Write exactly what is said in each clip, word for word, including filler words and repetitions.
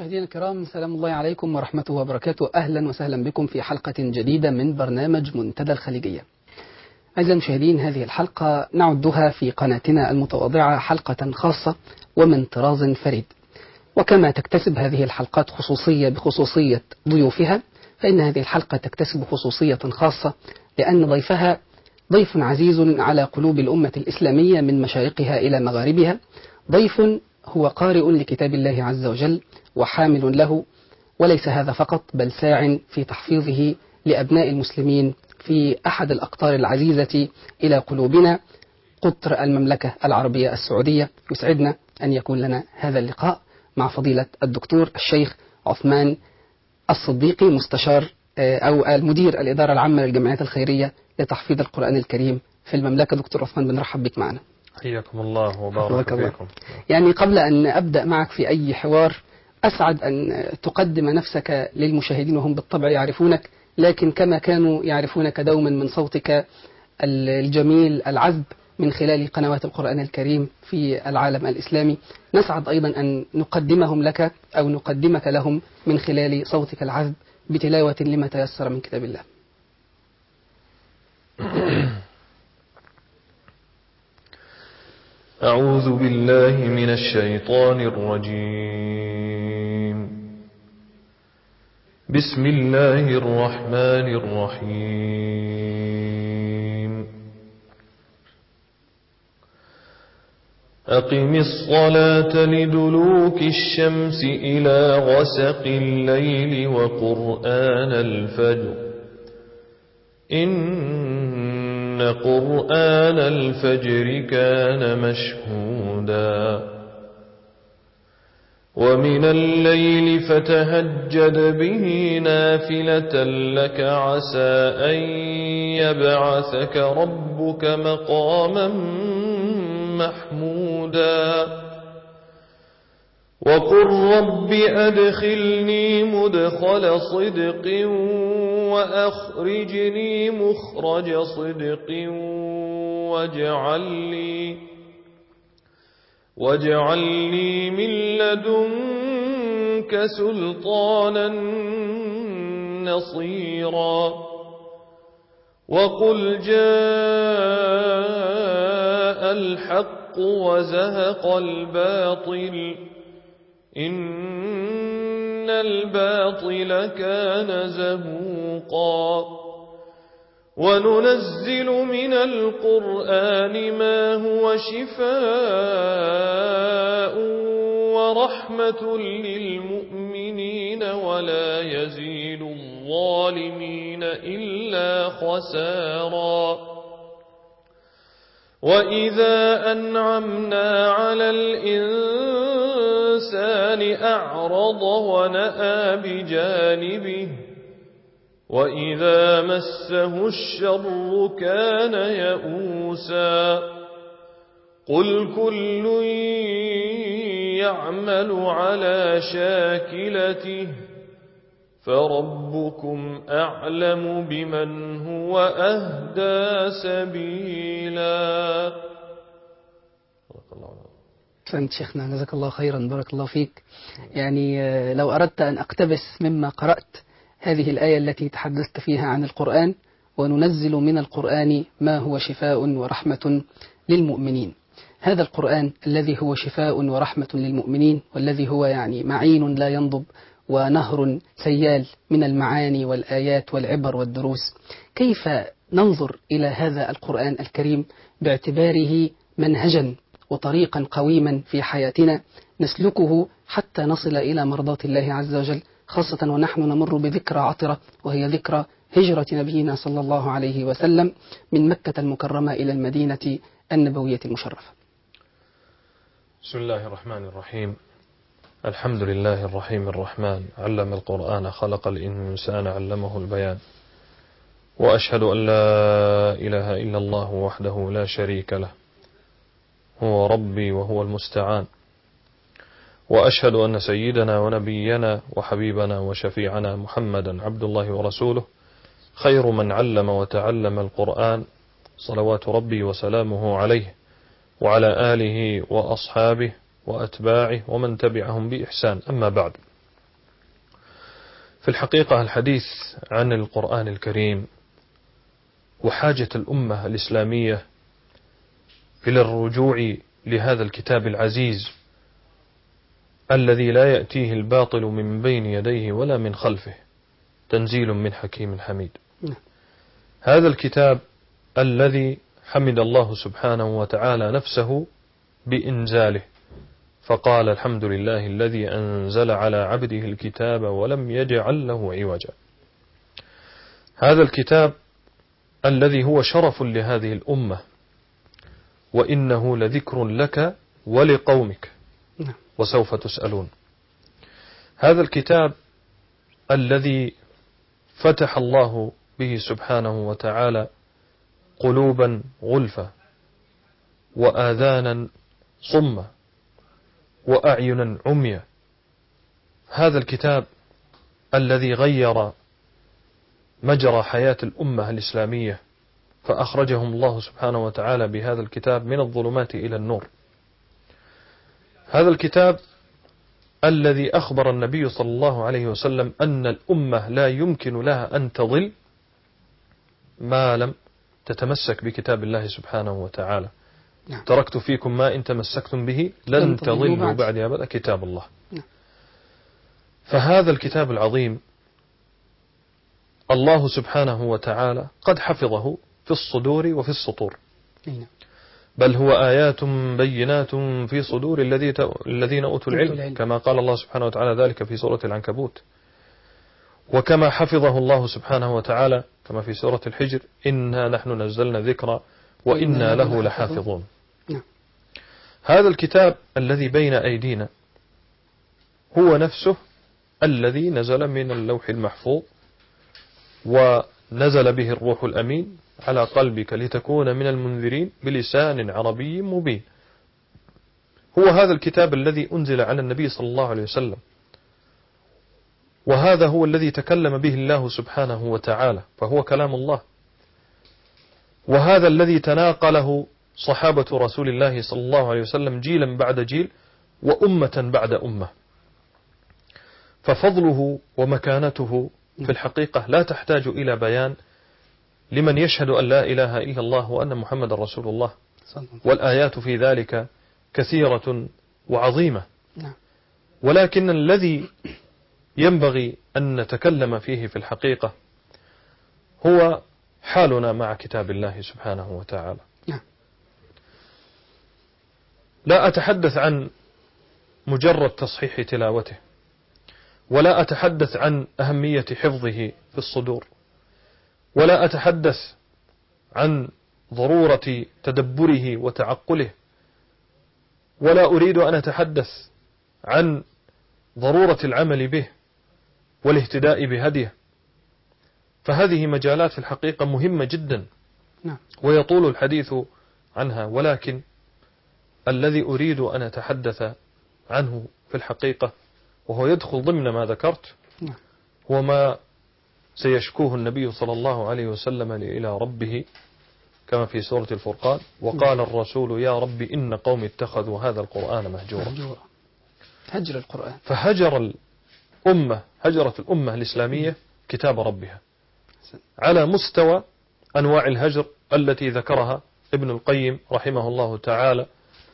مشاهدينا الكرام، سلام الله عليكم ورحمته وبركاته. أهلا وسهلا بكم في حلقة جديدة من برنامج منتدى الخليجية. أعزائي المشاهدين، هذه الحلقة نعدها في قناتنا المتواضعة حلقة خاصة ومن طراز فريد، وكما تكتسب هذه الحلقات خصوصية بخصوصية ضيوفها، فإن هذه الحلقة تكتسب خصوصية خاصة لأن ضيفها ضيف عزيز على قلوب الأمة الإسلامية من مشارقها إلى مغاربها، ضيف هو قارئ لكتاب الله عز وجل وحامل له، وليس هذا فقط بل ساع في تحفيظه لأبناء المسلمين في أحد الأقطار العزيزة إلى قلوبنا، قطر المملكة العربية السعودية. يسعدنا أن يكون لنا هذا اللقاء مع فضيلة الدكتور الشيخ عثمان الصديقي، مستشار أو المدير الإدارة العامة للجمعيات الخيرية لتحفيظ القرآن الكريم في المملكة. دكتور عثمان، بنرحب بك معنا. حياكم الله وبارك فيكم. يعني قبل أن أبدأ معك في أي حوار، أسعد أن تقدم نفسك للمشاهدين وهم بالطبع يعرفونك، لكن كما كانوا يعرفونك دوما من صوتك الجميل العذب من خلال قنوات القرآن الكريم في العالم الإسلامي، نسعد أيضا أن نقدمهم لك أو نقدمك لهم من خلال صوتك العذب بتلاوة لما تيسر من كتاب الله. أعوذ بالله من الشيطان الرجيم. بسم الله الرحمن الرحيم. أقم الصلاة لدلوك الشمس إلى غسق الليل وقرآن الفجر إن قرآن الفجر كان مشهودا ومن الليل فتهجد به نافلة لك عسى أن يبعثك ربك مقاما محمودا وقل رب أدخلني مدخل صدق وأخرجني مخرج صدق واجعل لي واجعل لي من لدنك سلطانا نصيرا وقل جاء الحق وزهق الباطل إن الباطل كان زهوقا وننزل من القرآن ما هو شفاء ورحمة للمؤمنين ولا يزيد الظالمين إلا خسارا وإذا أنعمنا على الإنسان أعرض ونأى بجانبه وإذا مسه الشر كان يئوسا قل كل يعمل على شاكلته فربكم أعلم بمن هو أهدى سبيلا. أحسنت شيخنا، جزاك الله خيرا، بارك الله فيك. يعني لو أردت أن أقتبس مما قرأت هذه الآية التي تحدثت فيها عن القرآن: وننزل من القرآن ما هو شفاء ورحمة للمؤمنين. هذا القرآن الذي هو شفاء ورحمة للمؤمنين، والذي هو يعني معين لا ينضب ونهر سيال من المعاني والآيات والعبر والدروس، كيف ننظر إلى هذا القرآن الكريم باعتباره منهجا وطريقا قويما في حياتنا نسلكه حتى نصل إلى مرضاة الله عز وجل، خاصة ونحن نمر بذكرى عطرة وهي ذكرى هجرة نبينا صلى الله عليه وسلم من مكة المكرمة إلى المدينة النبوية المشرفة. بسم الله الرحمن الرحيم. الحمد لله الرحيم الرحمن، علم القرآن خلق الإنسان علمه البيان، وأشهد أن لا إله إلا الله وحده لا شريك له، هو ربي وهو المستعان، وأشهد أن سيدنا ونبينا وحبيبنا وشفيعنا محمدا عبد الله ورسوله، خير من علم وتعلم القرآن، صلوات ربي وسلامه عليه وعلى آله وأصحابه وأتباعه ومن تبعهم بإحسان. أما بعد، في الحقيقة الحديث عن القرآن الكريم وحاجة الأمة الإسلامية إلى الرجوع لهذا الكتاب العزيز الذي لا يأتيه الباطل من بين يديه ولا من خلفه، تنزيل من حكيم حميد. هذا الكتاب الذي حمد الله سبحانه وتعالى نفسه بإنزاله، فقال الحمد لله الذي أنزل على عبده الكتاب ولم يجعل له عوجا. هذا الكتاب الذي هو شرف لهذه الأمة، وإنه لذكر لك ولقومك وسوف تسألون. هذا الكتاب الذي فتح الله به سبحانه وتعالى قلوبا غلفة وآذانا صمة وأعينا عمية. هذا الكتاب الذي غير مجرى حياة الأمة الإسلامية، فأخرجهم الله سبحانه وتعالى بهذا الكتاب من الظلمات إلى النور. هذا الكتاب الذي أخبر النبي صلى الله عليه وسلم أن الأمة لا يمكن لها أن تضل ما لم تتمسك بكتاب الله سبحانه وتعالى. نعم. تركت فيكم ما إن تمسكتم به لن تضلوا بعد أبدا كتاب الله. نعم. فهذا الكتاب العظيم الله سبحانه وتعالى قد حفظه في الصدور وفي السطور. نعم. بل هو آيات بينات في صدور الذين أوتوا العلم، كما قال الله سبحانه وتعالى ذلك في سورة العنكبوت. وكما حفظه الله سبحانه وتعالى كما في سورة الحجر: إنا نحن نزلنا ذكرا وإنا له لحافظون. نعم. هذا الكتاب الذي بين أيدينا هو نفسه الذي نزل من اللوح المحفوظ ونزل به الروح الأمين على قلبك لتكون من المنذرين بلسان عربي مبين. هو هذا الكتاب الذي أنزل على النبي صلى الله عليه وسلم، وهذا هو الذي تكلم به الله سبحانه وتعالى، فهو كلام الله. وهذا الذي تناقله صحابة رسول الله صلى الله عليه وسلم جيلا بعد جيل وأمة بعد أمة. ففضله ومكانته في الحقيقة لا تحتاج إلى بيان لمن يشهد أن لا إله إلا الله وأن محمد رسول الله، والآيات في ذلك كثيرة وعظيمة. ولكن الذي ينبغي أن نتكلم فيه في الحقيقة هو حالنا مع كتاب الله سبحانه وتعالى. لا أتحدث عن مجرد تصحيح تلاوته، ولا أتحدث عن أهمية حفظه في الصدور، ولا أتحدث عن ضرورة تدبره وتعقله، ولا أريد أن أتحدث عن ضرورة العمل به والاهتداء بهديه، فهذه مجالات في الحقيقة مهمة جدا ويطول الحديث عنها. ولكن الذي أريد أن أتحدث عنه في الحقيقة، وهو يدخل ضمن ما ذكرت، هو ما سيشكوه النبي صلى الله عليه وسلم إلى ربه كما في سورة الفرقان: وقال الرسول يا رب إن قوم اتخذوا هذا القرآن مهجورا. هجر القرآن، فهجر الأمة هجرت الأمة الإسلامية كتاب ربها على مستوى أنواع الهجر التي ذكرها ابن القيم رحمه الله تعالى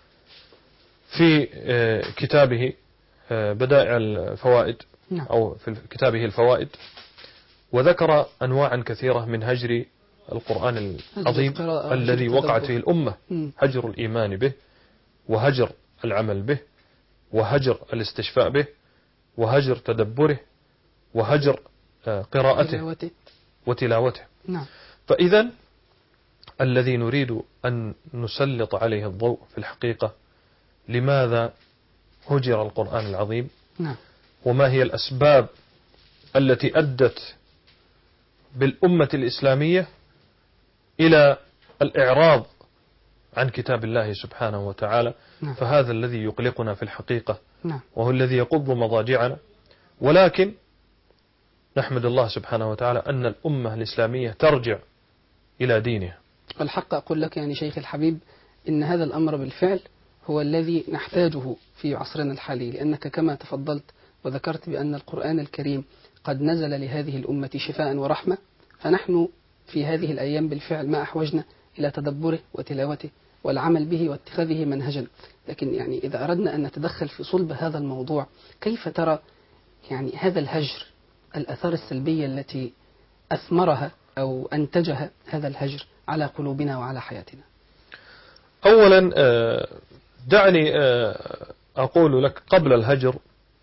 في كتابه بدائع الفوائد أو في كتابه الفوائد، وذكر أنواعا كثيرة من هجر القرآن العظيم الذي وقعت فيه الأمة: هجر الإيمان به، وهجر العمل به، وهجر الاستشفاء به، وهجر تدبره، وهجر قراءته وتلاوته. فإذا الذي نريد أن نسلط عليه الضوء في الحقيقة: لماذا هجر القرآن العظيم؟ وما هي الأسباب التي أدت بالأمة الإسلامية إلى الإعراض عن كتاب الله سبحانه وتعالى؟ فهذا الذي يقلقنا في الحقيقة، وهو الذي يقض مضاجعنا. ولكن نحمد الله سبحانه وتعالى أن الأمة الإسلامية ترجع إلى دينها. والحق أقول لك يعني شيخ الحبيب إن هذا الأمر بالفعل هو الذي نحتاجه في عصرنا الحالي، لأنك كما تفضلت وذكرت بأن القرآن الكريم قد نزل لهذه الأمة شفاء ورحمة، فنحن في هذه الأيام بالفعل ما أحوجنا إلى تدبره وتلاوته والعمل به واتخاذه منهجا. لكن يعني إذا أردنا أن نتدخل في صلب هذا الموضوع، كيف ترى يعني هذا الهجر، الآثار السلبية التي أثمرها أو أنتجها هذا الهجر على قلوبنا وعلى حياتنا؟ أولا دعني أقول لك قبل الهجر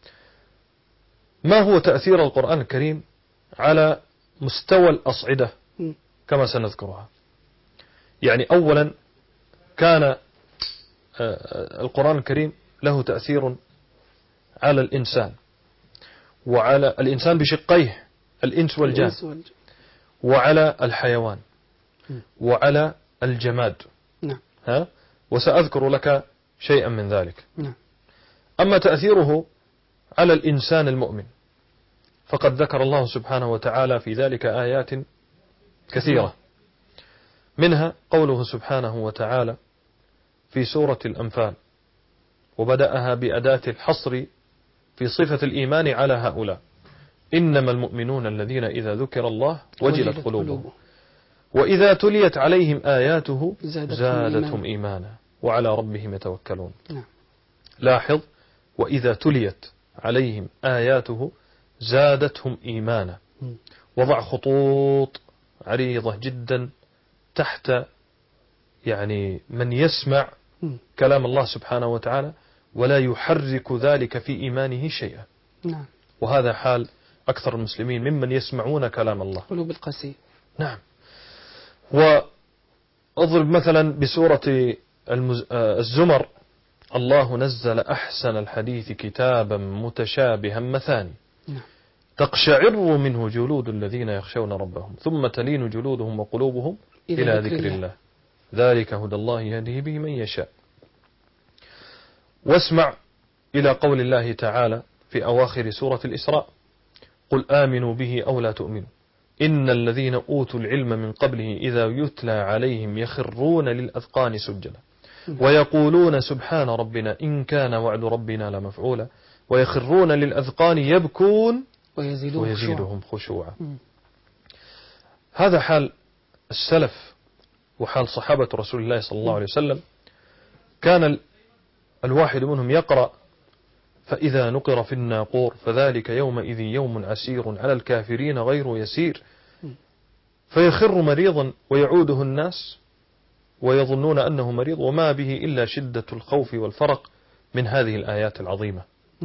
ما هو تأثير القرآن الكريم على مستوى الأصعدة كما سنذكرها. يعني أولا كان القرآن الكريم له تأثير على الإنسان، وعلى الإنسان بشقيه الإنس والجان، وعلى الحيوان وعلى الجماد. ها؟ وسأذكر لك شيئا من ذلك. أما تأثيره على الإنسان المؤمن فقد ذكر الله سبحانه وتعالى في ذلك آيات كثيرة، منها قوله سبحانه وتعالى في سورة الأنفال، وبدأها بأداة الحصر في صفة الإيمان على هؤلاء: إنما المؤمنون الذين إذا ذكر الله وجلت قلوبهم وإذا تليت عليهم آياته زادتهم إيمانا وعلى ربهم يتوكلون. لاحظ: وإذا تليت عليهم آياته زادتهم إيمانا. وضع خطوط عريضة جدا تحت يعني من يسمع كلام الله سبحانه وتعالى ولا يحرك ذلك في إيمانه شيئا. وهذا حال أكثر المسلمين ممن يسمعون كلام الله، قلوب القاسية. نعم. وأضرب مثلا بسورة الزمر: الله نزل أحسن الحديث كتابا متشابها مثاني تقشعر منه جلود الذين يخشون ربهم ثم تلين جلودهم وقلوبهم إلى ذكر الله ذلك هدى الله يهدي به من يشاء. واسمع إلى قول الله تعالى في أواخر سورة الإسراء: قل آمنوا به أو لا تؤمنوا إن الذين أوتوا العلم من قبله إذا يتلى عليهم يخرون للأذقان سجدا ويقولون سبحان ربنا إن كان وعد ربنا لمفعولا ويخرون للأذقان يبكون ويزيدهم, ويزيدهم خشوعا. هذا حال السلف وحال صحابة رسول الله صلى الله عليه وسلم. كان الواحد منهم يقرأ: فإذا نقر في الناقور فذلك يومئذ يوم عسير على الكافرين غير يسير، فيخر مريضا ويعوده الناس ويظنون أنه مريض وما به إلا شدة الخوف والفرق من هذه الآيات العظيمة.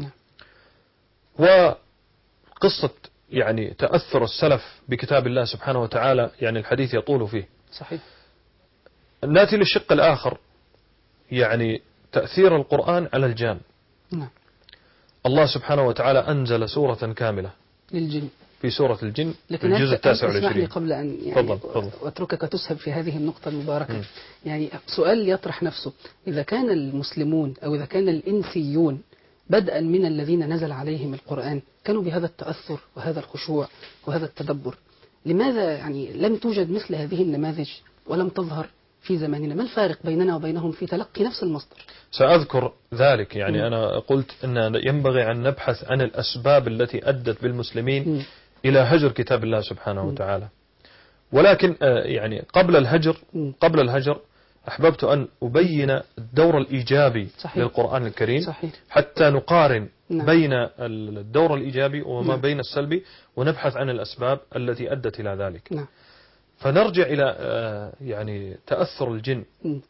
وقصة يعني تأثر السلف بكتاب الله سبحانه وتعالى يعني الحديث يطول فيه. صحيح. نأتي للشق الآخر، يعني تأثير القرآن على الجان. نعم. الله سبحانه وتعالى أنزل سورة كاملة للجن في سورة الجن لكن في الجزء التاسع والعشرين. قبل أن يعني واتركك تسهب في هذه النقطة المباركة. م. يعني سؤال يطرح نفسه: إذا كان المسلمون أو إذا كان الإنسيون بدءا من الذين نزل عليهم القرآن كانوا بهذا التأثر وهذا الخشوع وهذا التدبر، لماذا يعني لم توجد مثل هذه النماذج ولم تظهر في زماننا؟ ما الفارق بيننا وبينهم في تلقي نفس المصدر؟ سأذكر ذلك. يعني م. أنا قلت أن ينبغي أن نبحث عن الأسباب التي أدت بالمسلمين م. إلى هجر كتاب الله سبحانه وتعالى. ولكن يعني قبل الهجر قبل الهجر أحببت أن أبين الدور الإيجابي صحيح. للقرآن الكريم صحيح. حتى نقارن نعم. بين الدور الإيجابي وما نعم. بين السلبي، ونبحث عن الأسباب التي أدت إلى ذلك. نعم. فنرجع إلى يعني تأثر الجن.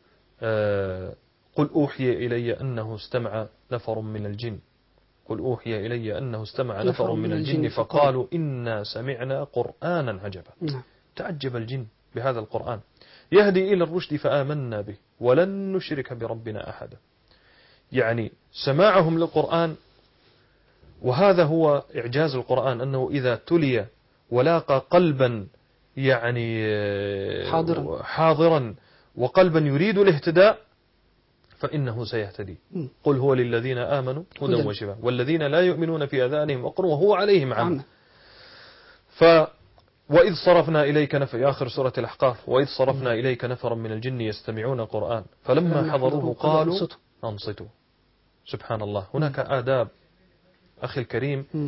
قل أوحي إلي أنه استمع نفر من الجن قل أوحي إلي أنه استمع نفر من الجن فقالوا إنا سمعنا قرآنا عجبا. نعم. تعجب الجن بهذا القرآن يهدي إلى الرشد فآمنا به ولن نشرك بربنا أحدا. يعني سماعهم للقرآن، وهذا هو إعجاز القرآن، أنه إذا تلي ولاقى قلبا يعني حاضرا, حاضرا وقلبا يريد الاهتداء فإنه سيهتدي. م. قل هو للذين آمنوا هدى وشفاء والذين لا يؤمنون في أذانهم وقر وهو عليهم عمى. ف وإذ صرفنا إليك نفر، آخر سورة الأحقاف: وإذ صرفنا م. إليك نفرا من الجن يستمعون القرآن فلما حضروه قالوا أنصتوا. سبحان الله. هناك آداب أخي الكريم م.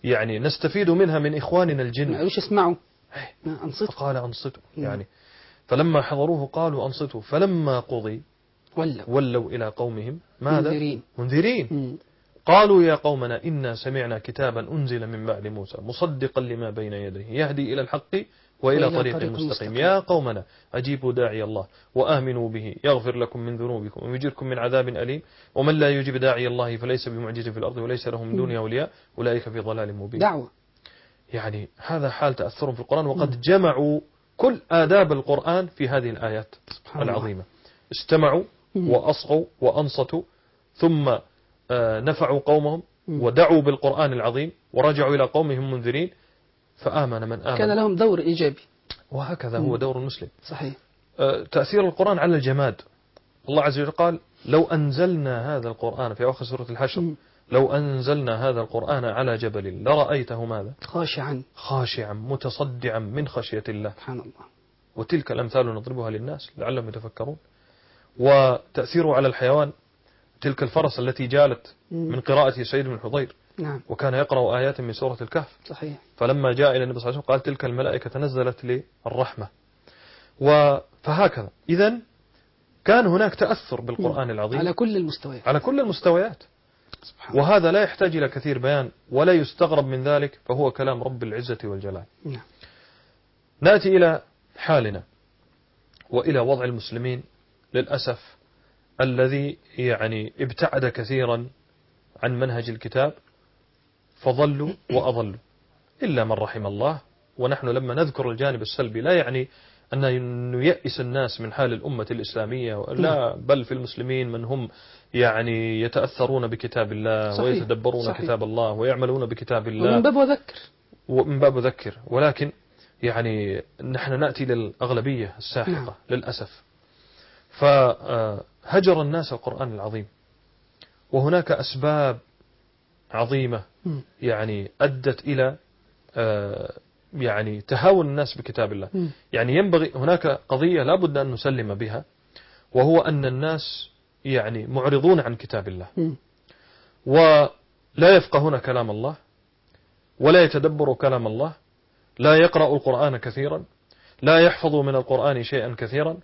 يعني نستفيد منها من إخواننا ما الجن. قالوش اسمعوا أنصتوا. فقال أنصتوا مم. يعني فلما حضروه قالوا أنصتوا فلما قضي ولوا ولوا إلى قومهم ماذا منذرين. منذرين مم. قالوا يا قومنا إنا سمعنا كتابا أنزل من بعد موسى مصدقا لما بين يديه يهدي إلى الحق وإلى وإلى طريق طريق مستقيم مستقيم. يا قومنا أجيبوا داعي الله وآمنوا به يغفر لكم من ذنوبكم ويجركم من عذاب أليم ومن لا يجيب داعي الله فليس بمعجز في الأرض وليس له من دونه أولياء أولئك في ضلال مبين. دعوة. يعني هذا حال تأثرهم في القرآن وقد جمعوا كل آداب القرآن في هذه الآيات العظيمة. استمعوا وأصغوا وأنصتوا ثم نفعوا قومهم ودعوا بالقرآن العظيم ورجعوا إلى قومهم منذرين فآمن من آمن. كان لهم دور إيجابي. وهكذا هو دور المسلم. صحيح. تأثير القرآن على الجماد. الله عز وجل قال لو أنزلنا هذا القرآن في أواخر سورة الحشر لو أنزلنا هذا القرآن على جبل لرأيته ماذا خاشعا خاشعا متصدعا من خشية الله. سبحان الله. وتلك الأمثال نضربها للناس لعلهم يتفكرون. وتأثيره على الحيوان تلك الفرس التي جالت من قراءة سيد بن الحضير. نعم. وكان يقرأ آيات من سورة الكهف. صحيح. فلما جاء إلى النبي صلى الله عليه وسلم قال تلك الملائكة تنزلت للرحمة. فهكذا إذن كان هناك تأثر بالقرآن العظيم على كل المستويات على كل المستويات. سبحان وهذا لا يحتاج إلى كثير بيان ولا يستغرب من ذلك فهو كلام رب العزة والجلال. نعم. نأتي إلى حالنا وإلى وضع المسلمين للأسف الذي يعني ابتعد كثيرا عن منهج الكتاب فضلوا وأضلوا إلا من رحم الله. ونحن لما نذكر الجانب السلبي لا يعني أن نيئس الناس من حال الأمة الإسلامية لا بل في المسلمين من هم يعني يتأثرون بكتاب الله صحيح. ويتدبرون صحيح. كتاب الله ويعملون بكتاب الله ومن باب وذكر ومن باب ذكر. ولكن يعني نحن نأتي للأغلبية الساحقة نعم. للأسف فهجر الناس القرآن العظيم وهناك أسباب عظيمة يعني أدت إلى يعني تهاون الناس بكتاب الله. يعني ينبغي هناك قضية لا بد أن نسلم بها وهو أن الناس يعني معرضون عن كتاب الله ولا يفقهون كلام الله ولا يتدبروا كلام الله لا يقرأوا القرآن كثيرا لا يحفظوا من القرآن شيئا كثيرا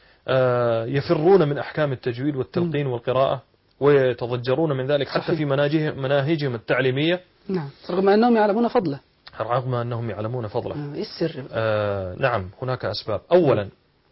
يفرون من أحكام التجويد والتلقين والقراءة ويتضجرون من ذلك حتى في مناهجهم التعليمية. نعم. رغم أنهم يعلمون فضله رغم أنهم يعلمون فضله. آه. إيه السر؟ آه نعم هناك أسباب. أولا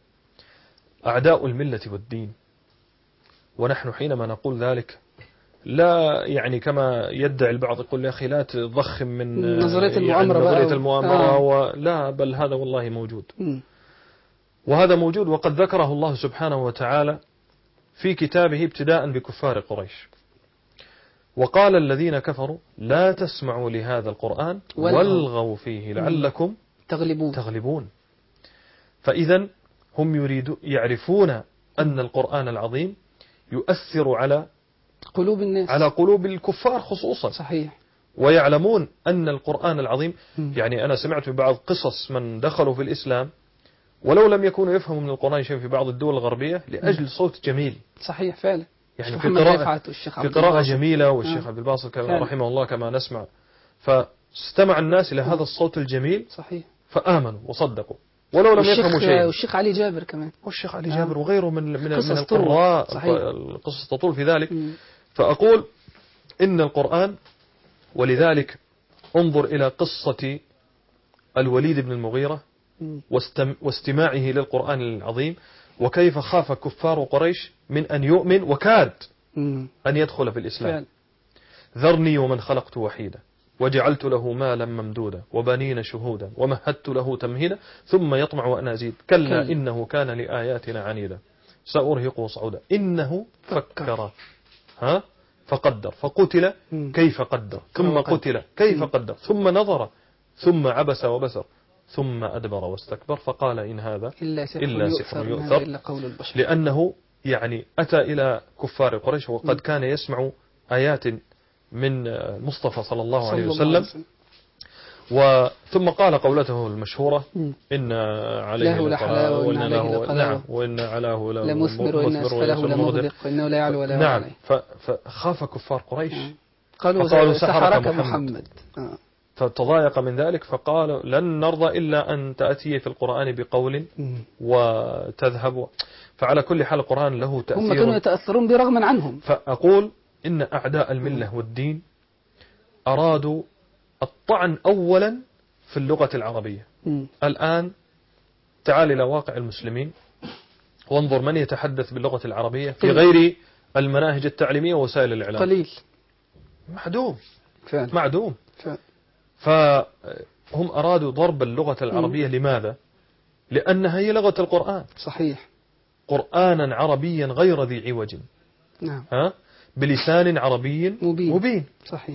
أعداء الملة والدين ونحن حينما نقول ذلك لا يعني كما يدعي البعض يقول يا أخي لا تضخم من نظرية المؤامرة, يعني نظرية المؤامرة آه. ولا بل هذا والله موجود م. وهذا موجود وقد ذكره الله سبحانه وتعالى في كتابه ابتداء بكفار قريش وقال الذين كفروا لا تسمعوا لهذا القرآن والغوا فيه لعلكم تغلبون, تغلبون. فإذا هم يريدون يعرفون أن القرآن العظيم يؤثر على قلوب الناس على قلوب الكفار خصوصا. صحيح. ويعلمون أن القرآن العظيم يعني أنا سمعت ببعض قصص من دخلوا في الإسلام ولو لم يكونوا يفهموا من القرآن شيء في بعض الدول الغربية لأجل صوت جميل. صحيح فعلا. يعني في قراءة, في قراءة جميلة والشيخ آه. عبد الباسط رحمه الله كما نسمع فاستمع الناس إلى هذا الصوت الجميل صحيح فآمنوا وصدقوا ولو لم يفهموا شيء. والشيخ علي جابر كمان والشيخ علي جابر آه. وغيره من من, من القراء القصص تطول في ذلك. م. فأقول إن القرآن ولذلك انظر إلى قصة الوليد بن المغيرة واستماعه للقرآن العظيم وكيف خاف كفار قريش من أن يؤمن وكاد أن يدخل في الإسلام فعلا. ذرني ومن خلقت وحيدا وجعلت له مالا ممدودا وبنين شهودا ومهدت له تمهيدا ثم يطمع وأن أزيد كلا, كلا إنه كان لآياتنا عنيدا سأرهقه صعودا إنه فكر ها فقدر فقتل كيف قدر ثم قتل كيف قدر ثم نظر ثم عبس وبسر ثم أدبر واستكبر فقال إن هذا إلا سحر, إلا سحر يؤثر إلا قول البشر. لأنه يعني أتى إلى كفار قريش وقد كان يسمع آيات من المصطفى صلى الله عليه وسلم وثم قال قولته المشهورة إن عليه لحلاوة وإن له نعم وإن علاه لمثمر وإن أسفله لمغدق وإنه لا يعلو ولا نعم. فخاف كفار قريش قالوا سحرك محمد, محمد. آه. فتضايق من ذلك فقالوا لن نرضى إلا أن تأتي في القرآن بقول وتذهب. فعلى كل حال القرآن له تأثير، هم كانوا يتأثرون برغم عنهم. فأقول إن أعداء الملة والدين أرادوا الطعن أولا في اللغة العربية. م. الآن تعال إلى واقع المسلمين وانظر من يتحدث باللغة العربية في غير المناهج التعليمية ووسائل الإعلام. قليل، معدوم فعلا. معدوم فعلا. فهم أرادوا ضرب اللغة العربية. م. لماذا؟ لأنها هي لغة القرآن. صحيح. قرآنا عربيا غير ذي عوج. نعم. ها؟ بلسان عربي مبين. مبين. صحيح.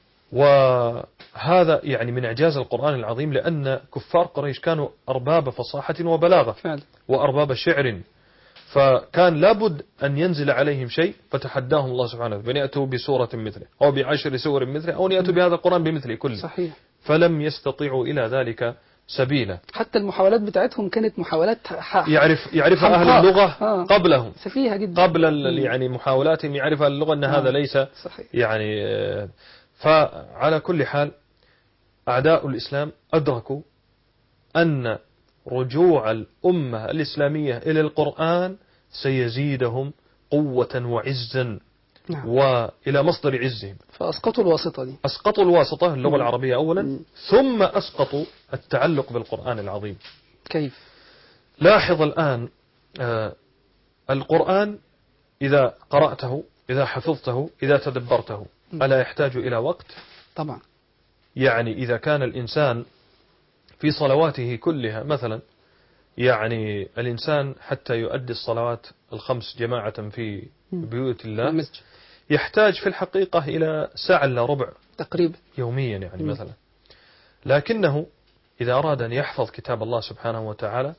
وهذا يعني من إعجاز القرآن العظيم، لأن كفار قريش كانوا أرباب فصاحة وبلاغة فعلا. وأرباب شعر، فكان لابد أن ينزل عليهم شيء، فتحداهم الله سبحانه بأن يأتوا بسورة مثله أو بعشر سور مثله أو أن يأتوا بهذا القرآن بمثله كله. صحيح. فلم يستطيعوا إلى ذلك سبيلا. حتى المحاولات بتاعتهم كانت محاولات يعرف يعرفها أهل اللغة آه. قبلهم، سفيهة جدا. قبل يعني محاولاتهم يعرف أهل اللغة أن آه. هذا ليس صحيح. يعني. فعلى كل حال أعداء الإسلام أدركوا أن رجوع الأمة الإسلامية إلى القرآن سيزيدهم قوة وعزا. نعم. وإلى مصدر عزهم، فأسقطوا الواسطة دي. أسقطوا الواسطة اللغة مم. العربية أولا. مم. ثم أسقطوا التعلق بالقرآن العظيم. كيف؟ لاحظ الآن آه القرآن إذا قرأته، إذا حفظته، إذا تدبرته، مم. ألا يحتاج إلى وقت؟ طبعا. يعني إذا كان الإنسان في صلواته كلها مثلا، يعني الإنسان حتى يؤدي الصلوات الخمس جماعة في بيوت الله المسجد يحتاج في الحقيقة إلى ساعة إلا ربع تقريبا يوميا يعني مثلا. لكنه إذا أراد أن يحفظ كتاب الله سبحانه وتعالى،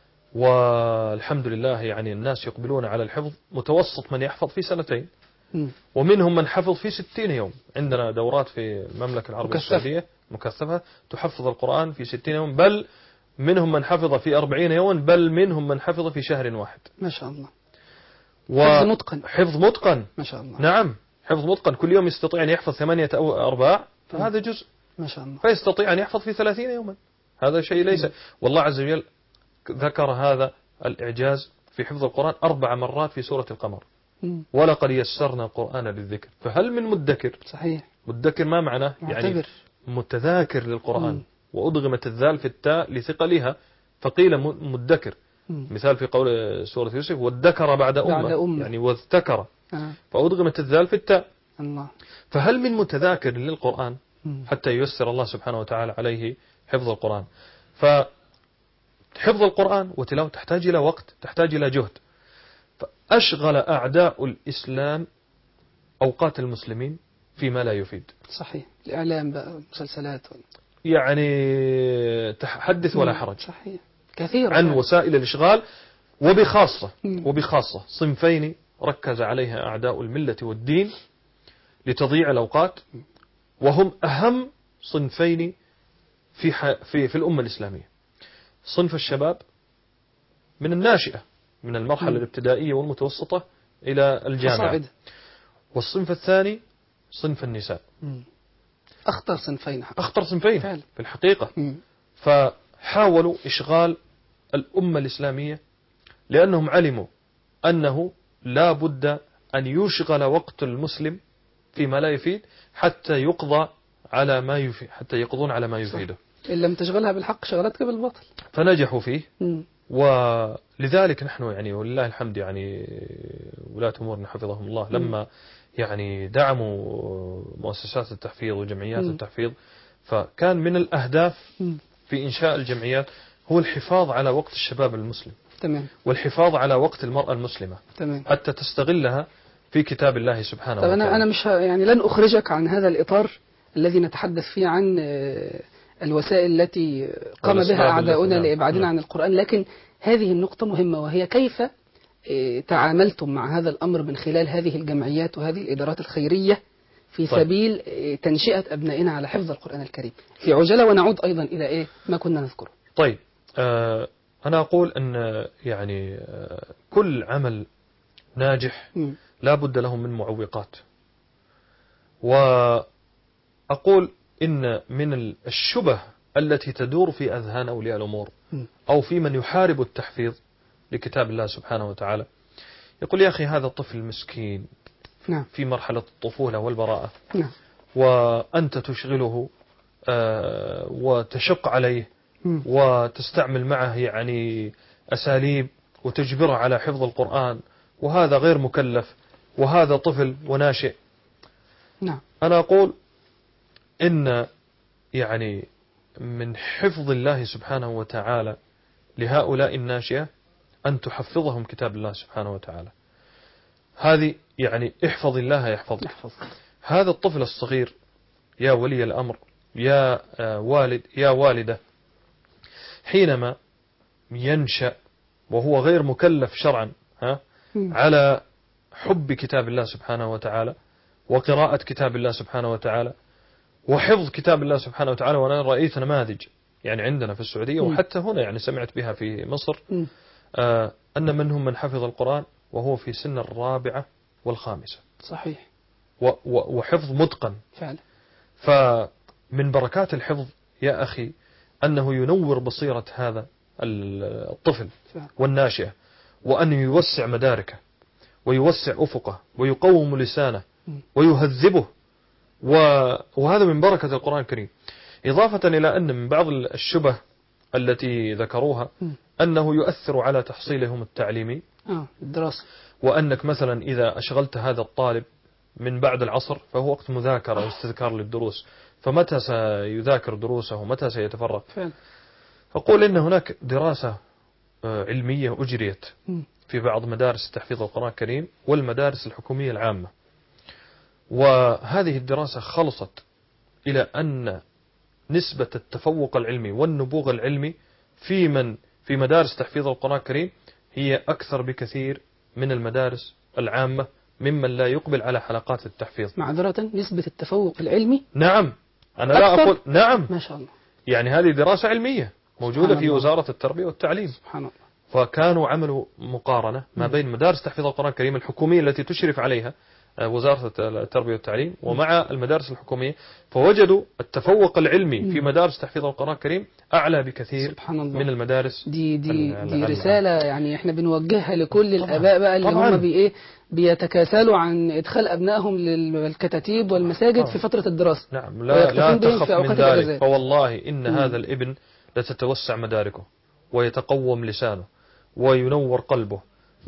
والحمد لله يعني الناس يقبلون على الحفظ، متوسط من يحفظ في سنتين، ومنهم من حفظ في ستين يوم. عندنا دورات في المملكة العربية السعودية مكثفة تحفظ القرآن في ستين يوم، بل منهم من حفظ في أربعين يوما، بل منهم من حفظ في شهر واحد. ما شاء الله. و... حفظ متقن. حفظ متقن ما شاء الله. نعم، حفظ متقن. كل يوم يستطيع أن يحفظ ثمانية أو أرباع، فهذا جزء. ما شاء الله. فيستطيع أن يحفظ في ثلاثين يوما، هذا شيء ليس. م. والله عز وجل ذكر هذا الإعجاز في حفظ القرآن أربع مرات في سورة القمر. م. ولقد يسرنا القرآن للذكر فهل من مدكر. صحيح. مدكر ما معناه؟ يعني متذاكر للقرآن. م. وأدغمت الذال في التاء لثقلها فقيل مدكر. م. مثال في قول سورة يوسف والذكر بعد أمة, بعد أمة. يعني واذكر. آه. فأدغمت الذال في التاء. الله. فهل من متذاكر للقرآن م. حتى ييسر الله سبحانه وتعالى عليه حفظ القرآن. فحفظ القرآن وتلاوته تحتاج إلى وقت، تحتاج إلى جهد. فأشغل أعداء الإسلام أوقات المسلمين فيما لا يفيد. صحيح. الإعلام بقى، مسلسلات ولا. يعني تحدث ولا حرج. صحيح. كثير عن يعني. وسائل الإشغال، وبخاصة وبخاصة صنفين ركز عليها أعداء الملة والدين لتضييع الأوقات، وهم أهم صنفين في في في الأمة الإسلامية. صنف الشباب من الناشئة من المرحلة م. الابتدائية والمتوسطة إلى الجامعة. صعد. والصنف الثاني صنف النساء. م. أخطر صنفين. أخطر صنفين فعلا. في الحقيقة. م. فحاولوا إشغال الأمة الإسلامية لأنهم علموا أنه لا بد أن يشغل وقت المسلم فيما لا يفيد حتى يقضى على ما يفيد، حتى يقضون على ما يفيده. إن لم تشغلها بالحق شغلتك بالباطل. فنجحوا فيه. م. ولذلك نحن يعني ولله الحمد يعني ولاة أمورنا حفظهم الله لما م. يعني دعموا مؤسسات التحفيظ وجمعيات م. التحفيظ، فكان من الأهداف م. في إنشاء الجمعيات هو الحفاظ على وقت الشباب المسلم. تمام. والحفاظ على وقت المرأة المسلمة. تمام. حتى تستغلها في كتاب الله سبحانه وتعالى. وتعالى. أنا أنا مش يعني لن أخرجك عن هذا الإطار الذي نتحدث فيه عن الوسائل التي قام بها أعداؤنا لإبعادنا عن القرآن، لكن هذه النقطة مهمة، وهي كيف تعاملتم مع هذا الأمر من خلال هذه الجمعيات وهذه الإدارات الخيرية في طيب. سبيل تنشئة أبنائنا على حفظ القرآن الكريم في عجلة، ونعود أيضا إلى إيه ما كنا نذكره. طيب آه أنا أقول أن يعني آه كل عمل ناجح م. لا بد له من معوقات، وأقول إن من الشبه التي تدور في أذهان أولياء الأمور أو في من يحارب التحفيظ لكتاب الله سبحانه وتعالى، يقول يا أخي هذا الطفل مسكين نعم. في مرحلة الطفولة والبراءة، نعم. وأنت تشغله آه وتشق عليه م. وتستعمل معه يعني أساليب وتجبره على حفظ القرآن، وهذا غير مكلف، وهذا طفل وناشئ. نعم. أنا أقول إن يعني من حفظ الله سبحانه وتعالى لهؤلاء الناشئة أن تحفظهم كتاب الله سبحانه وتعالى. هذه يعني احفظ الله يحفظك. هذا الطفل الصغير يا ولي الأمر يا والد يا والدة، حينما ينشأ وهو غير مكلف شرعا ها على حب كتاب الله سبحانه وتعالى وقراءة كتاب الله سبحانه وتعالى وحفظ كتاب الله سبحانه وتعالى. وأنا رأيت نماذج يعني عندنا في السعودية وحتى هنا يعني سمعت بها في مصر، آه أن منهم من حفظ القرآن وهو في سن الرابعة والخامسة. صحيح. وحفظ متقن فعلا. فمن بركات الحفظ يا أخي أنه ينور بصيرة هذا الطفل فعلا. والناشئة، وأن يوسع مداركه ويوسع أفقه ويقوم لسانه ويهذبه، وهذا من بركة القرآن الكريم. إضافة إلى أن من بعض الشبه التي ذكروها أنه يؤثر على تحصيلهم التعليمي آه الدراسة، وأنك مثلا إذا أشغلت هذا الطالب من بعد العصر فهو وقت مذاكرة واستذكار للدروس، فمتى سيذاكر دروسه ومتى سيتفرغ؟ فعلا. أقول إن هناك دراسة علمية أجريت في بعض مدارس تحفيظ القرآن الكريم والمدارس الحكومية العامة، وهذه الدراسة خلصت إلى أن نسبة التفوق العلمي والنبوغ العلمي في من في مدارس تحفيظ القرآن الكريم هي أكثر بكثير من المدارس العامة ممن لا يقبل على حلقات التحفيظ. معذرة، نسبة التفوق العلمي؟ نعم، أنا لا أقول نعم، ما شاء الله، يعني هذه دراسة علمية موجودة في وزارة التربية والتعليم. سبحان الله. فكانوا عملوا مقارنة ما بين مدارس تحفيظ القرآن الكريم الحكومية التي تشرف عليها وزارة التربية والتعليم ومع المدارس الحكومية، فوجدوا التفوق العلمي في مدارس تحفيظ القرآن الكريم أعلى بكثير سبحان الله. من المدارس. دي دي دي رسالة يعني احنا بنوجهها لكل الآباء بقى اللي هم بي ايه بيتكاسلوا عن إدخال أبنائهم للكتاتيب والمساجد في فترة الدراسة. نعم، لا لا تخف من ذلك، فوالله إن مم. هذا الابن لتتوسع مداركه ويتقوم لسانه وينور قلبه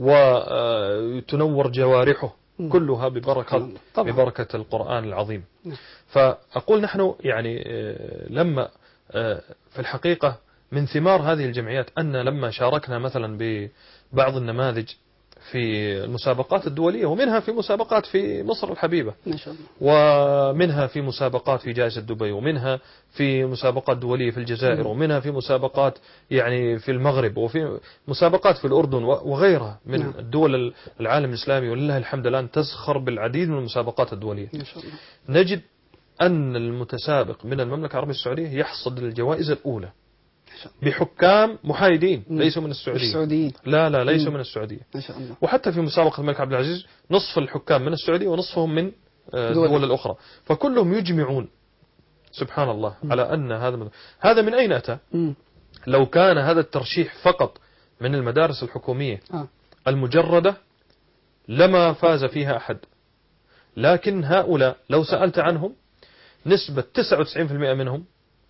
وتنور جوارحه كلها ببركة ببركة القرآن العظيم. فأقول نحن يعني لما في الحقيقة من ثمار هذه الجمعيات أن لما شاركنا مثلا ببعض النماذج في المسابقات الدولية، ومنها في مسابقات في مصر الحبيبة ما شاء الله، ومنها في مسابقات في جائزة دبي، ومنها في مسابقات دولية في الجزائر، ومنها في مسابقات يعني في المغرب، وفي مسابقات في الأردن وغيرها من نعم. الدول العالم الإسلامي، ولله الحمد الآن تزخر بالعديد من المسابقات الدولية. ما شاء الله. نجد أن المتسابق من المملكة العربية السعودية يحصد الجوائز الأولى بحكام محايدين ليسوا من السعودية. السعوديين لا لا ليسوا من السعودية. ما شاء الله. وحتى في مسابقة الملك عبد العزيز نصف الحكام من السعودية ونصفهم من الدول الأخرى، فكلهم يجمعون سبحان الله م. على أن هذا من هذا من أين أتى؟ م. لو كان هذا الترشيح فقط من المدارس الحكومية آه. المجردة لما فاز فيها أحد، لكن هؤلاء لو سألت عنهم نسبة تسعة وتسعين بالمئة منهم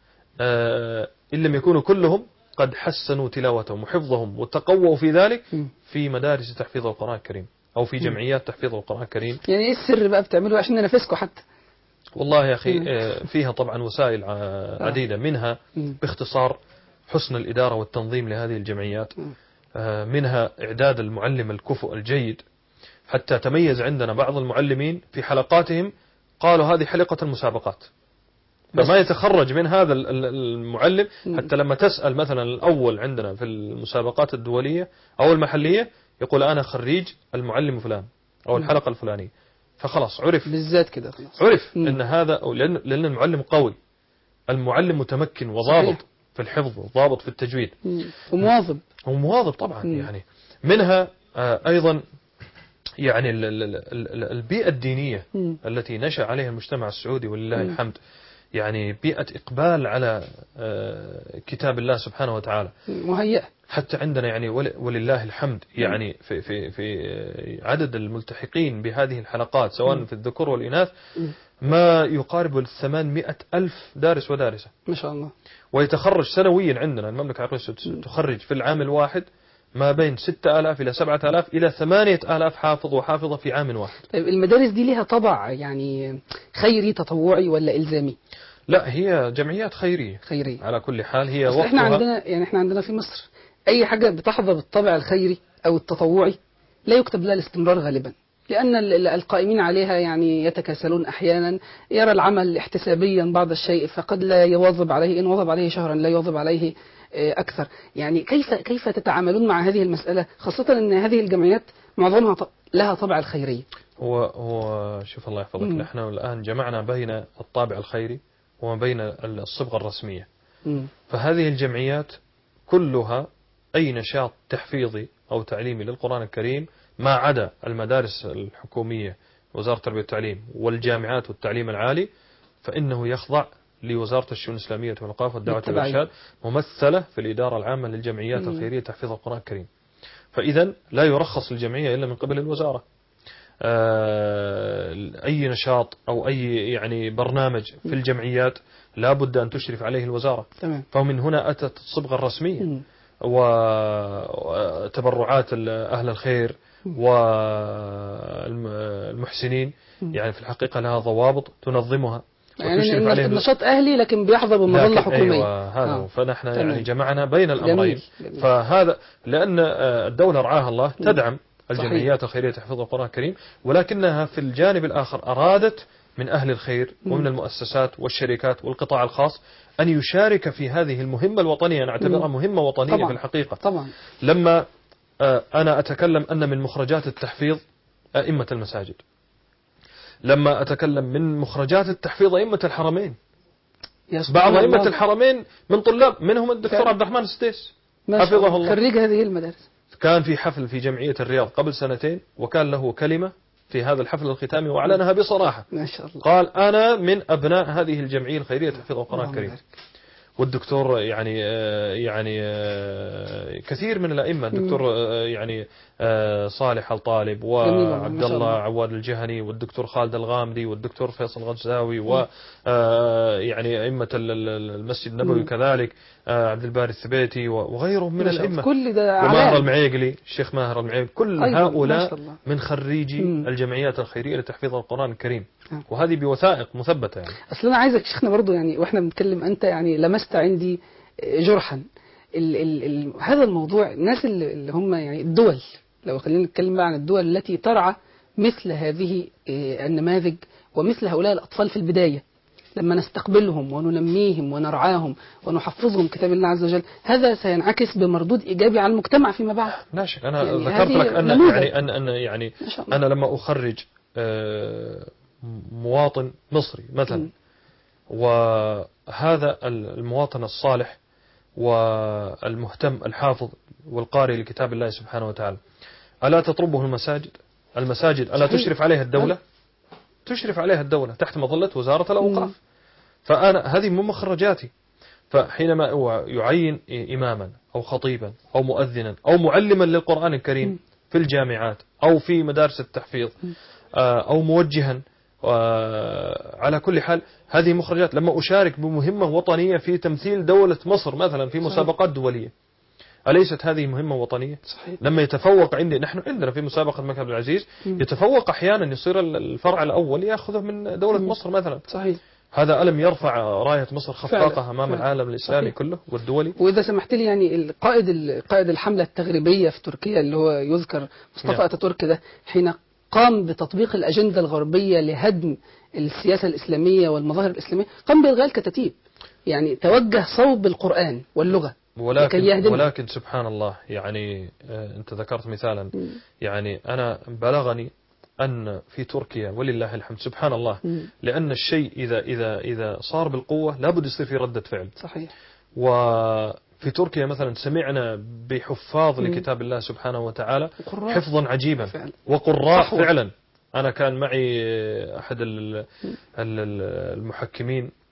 آه إن لم يكونوا كلهم قد حسنوا تلاوتهم وحفظهم وتقووا في ذلك في مدارس تحفيظ القرآن الكريم أو في جمعيات تحفيظ القرآن الكريم. يعني إيه السر بقى بتعملوا عشان ننافسكم حتى؟ والله يا أخي فيها طبعا وسائل عديدة، منها باختصار حسن الإدارة والتنظيم لهذه الجمعيات، منها إعداد المعلم الكفؤ الجيد، حتى تميز عندنا بعض المعلمين في حلقاتهم قالوا هذه حلقة المسابقات، فما يتخرج من هذا المعلم حتى لما تسأل مثلا الأول عندنا في المسابقات الدولية أو المحلية يقول أنا خريج المعلم فلان أو الحلقة الفلانية، فخلاص عرف بالذات كده خلاص عرف مم. أن هذا أو لأن, لأن المعلم قوي، المعلم متمكن وضابط صحيح. في الحفظ وضابط في التجويد ومواظب ومواظب طبعا مم. يعني منها أيضا يعني البيئة الدينية مم. التي نشأ عليها المجتمع السعودي ولله مم. الحمد، يعني بيئة إقبال على كتاب الله سبحانه وتعالى مهيئة. حتى عندنا يعني ولله الحمد يعني في في في عدد الملتحقين بهذه الحلقات سواء في الذكور والإناث ما يقارب الثمانمائة ألف دارس ودارسة ما شاء الله. ويتخرج سنويا عندنا المملكة العربية السعودية تخرج في العام الواحد ما بين ستة آلاف إلى سبعة آلاف إلى ثمانية آلاف حافظ وحافظة في عام واحد. طيب المدارس دي لها طبع يعني خيري تطوعي ولا إلزامي؟ لا هي جمعيات خيرية. خيرية على كل حال هي وقتها. احنا عندنا يعني احنا عندنا في مصر أي حاجة بتحظى بالطابع الخيري أو التطوعي لا يكتب لها الاستمرار غالبا، لأن القائمين عليها يعني يتكاسلون أحيانا، يرى العمل احتسابيا بعض الشيء فقد لا يواظب عليه، إن واظب عليه شهرا لا يواظب عليه أكثر. يعني كيف كيف تتعاملون مع هذه المسألة، خاصة أن هذه الجمعيات معظمها لها طابع الخيري؟ هو هو شوف الله يحفظك، نحن الآن جمعنا بين الطابع الخيري وما بين الصبغة الرسمية. م. فهذه الجمعيات كلها أي نشاط تحفيظي أو تعليمي للقرآن الكريم ما عدا المدارس الحكومية وزارة التربية والتعليم والجامعات والتعليم العالي فإنه يخضع لوزارة الشؤون الإسلامية والأوقاف والدعوة والإرشاد ممثلة في الإدارة العامة للجمعيات م. الخيرية تحفيظ القرآن الكريم. فإذا لا يرخص الجمعية إلا من قبل الوزارة. أي نشاط أو أي يعني برنامج في الجمعيات لا بد أن تشرف عليه الوزارة. تمام. فمن هنا أتت الصبغة الرسمية م. وتبرعات أهل الخير والمحسنين يعني في الحقيقة لها ضوابط تنظمها يعني النشاط أهلي لكن بيحظى بمظلة حكومية. أيوة هذا آه. فنحن يعني جمعنا بين الأمرين. جميل. جميل. فهذا لأن الدولة رعاها الله تدعم الجمعيات الخيرية تحفظ القرآن الكريم، ولكنها في الجانب الآخر أرادت من أهل الخير ومن المؤسسات والشركات والقطاع الخاص أن يشارك في هذه المهمة الوطنية. أنا أعتبرها مهمة وطنية طبعا. في الحقيقة. طبعا. لما أنا أتكلم أن من مخرجات التحفيظ أئمة المساجد، لما أتكلم من مخرجات التحفيظ أئمة الحرمين، بعض أئمة الحرمين من طلاب منهم الدكتور عبد الرحمن السديس حفظه الله، خريج هذه المدارس. كان في حفل في جمعية الرياض قبل سنتين وكان له كلمة في هذا الحفل الختامي وأعلنها بصراحة. ما شاء الله. قال أنا من أبناء هذه الجمعية الخيرية تحفظ القرآن الكريم. والدكتور يعني يعني كثير من الأئمة، الدكتور يعني صالح الطالب وعبد الله عواد الجهني والدكتور خالد الغامدي والدكتور فيصل غزاوي ويعني أئمة المسجد النبوي كذلك عبد الباري الثبيتي وغيرهم من الأئمة، كل ده وماهر المعيقلي الشيخ ماهر المعيقلي، كل هؤلاء من خريجي الجمعيات الخيرية لتحفيظ القرآن الكريم، وهذه بوثائق مثبتة. يعني أصل أنا عايزك شيخنا برضو يعني وإحنا بنتكلم أنت يعني لمست عندي جرحا ال ال ال هذا الموضوع. الناس اللي هم يعني الدول، لو خلينا نتكلم بقى عن الدول التي ترعى مثل هذه النماذج ومثل هؤلاء الأطفال في البداية، لما نستقبلهم وننميهم ونرعاهم ونحفظهم كتاب الله عز وجل، هذا سينعكس بمردود إيجابي على المجتمع فيما بعد. لا شك. أنا يعني ذكرت لك أن يعني أن أن يعني أنا لما أخرج مواطن مصري مثلا م. وهذا المواطن الصالح والمهتم الحافظ والقارئ لكتاب الله سبحانه وتعالى، ألا تطلبه المساجد؟ المساجد ألا صحيح. تشرف عليها الدولة؟ تشرف عليها الدولة تحت مظلة وزارة الأوقاف. فأنا هذه من مخرجاتي. فحينما يعين إماما أو خطيبا أو مؤذنا أو معلما للقرآن الكريم م. في الجامعات أو في مدارس التحفيظ أو موجها، على كل حال هذه مخرجات. لما أشارك بمهمة وطنية في تمثيل دولة مصر مثلا في مسابقات دولية، أليست هذه مهمة وطنية؟ صحيح. لما يتفوق عندي، نحن عندنا في مسابقة الملك عبد العزيز يتفوق أحيانا يصير الفرع الأول يأخذه من دولة م. مصر مثلا. صحيح. هذا ألم يرفع راية مصر خفاقها أمام فعلا. العالم الإسلامي صحيح. كله والدولي. وإذا سمحت لي يعني القائد قائد الحملة التغريبية في تركيا اللي هو يذكر مصطفى أتاتورك ده، حين قام بتطبيق الأجندة الغربية لهدم السياسة الإسلامية والمظاهر الإسلامية، قام بإلغاء الكتاتيب، يعني توجه صوب القرآن واللغة. ولكن, ولكن سبحان الله يعني أنت ذكرت مثالا م. يعني أنا بلغني أن في تركيا ولله الحمد سبحان الله م. لأن الشيء إذا إذا إذا صار بالقوة لابد يصير في ردة فعل. صحيح. وفي تركيا مثلا سمعنا بحفاظ م. لكتاب الله سبحانه وتعالى حفظا عجيبا فعلا. وقراء فعلا. أنا كان معي أحد المحكمين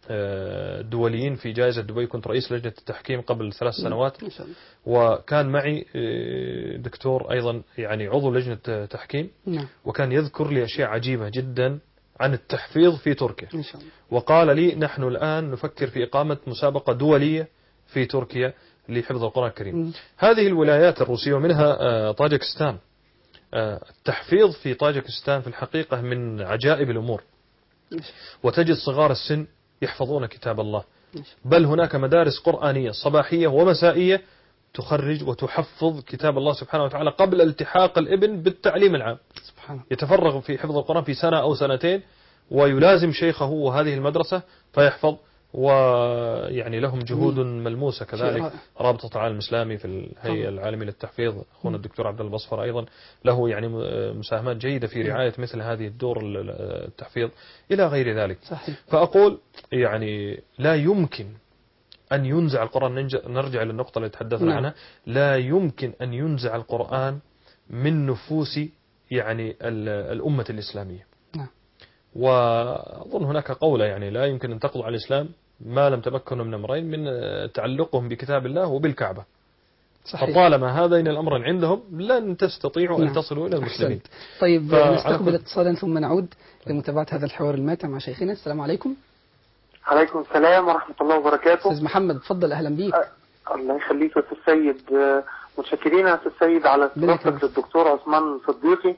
دوليين في جائزة دبي. كنت رئيس لجنة التحكيم قبل ثلاث سنوات، وكان معي دكتور أيضا يعني عضو لجنة تحكيم، وكان يذكر لي أشياء عجيبة جدا عن التحفيظ في تركيا. وقال لي نحن الآن نفكر في إقامة مسابقة دولية في تركيا لحفظ القرآن الكريم. هذه الولايات الروسية ومنها طاجكستان، التحفيظ في طاجكستان في الحقيقة من عجائب الأمور، وتجد صغار السن يحفظون كتاب الله، بل هناك مدارس قرآنية صباحية ومسائية تخرج وتحفظ كتاب الله سبحانه وتعالى قبل التحاق الابن بالتعليم العام. يتفرغ في حفظ القرآن في سنة أو سنتين، ويلازم شيخه وهذه المدرسة فيحفظ، ويعني لهم جهود ملموسة. كذلك رابطة العالم الإسلامي في الهيئة العالمية للتحفيظ، أخونا الدكتور عبد البصفر أيضا له يعني مساهمات جيدة في رعاية مثل هذه الدور التحفيظ إلى غير ذلك. صحيح. فأقول يعني لا يمكن أن ينزع القرآن، نرجع للنقطة اللي تحدثنا عنها، لا يمكن أن ينزع القرآن من نفوس يعني الأمة الإسلامية. وأظن هناك قولة يعني لا يمكن أن تقضوا على الإسلام ما لم تمكنوا من أمرين، من تعلقهم بكتاب الله وبالكعبة. صحيح. فطالما هذين الأمرين عندهم لن تستطيعوا أن تصلوا إلى المسلمين. طيب نستقبل اتصالا ثم نعود لمتابعة هذا الحوار الماتع مع شيخنا. السلام عليكم. عليكم السلام ورحمة الله وبركاته. أستاذ محمد تفضل، أهلا بيك. أه الله يخليك يا أستاذ سيد، متشكرين يا أستاذ سيد على استضافتك للدكتور عثمان صديقي،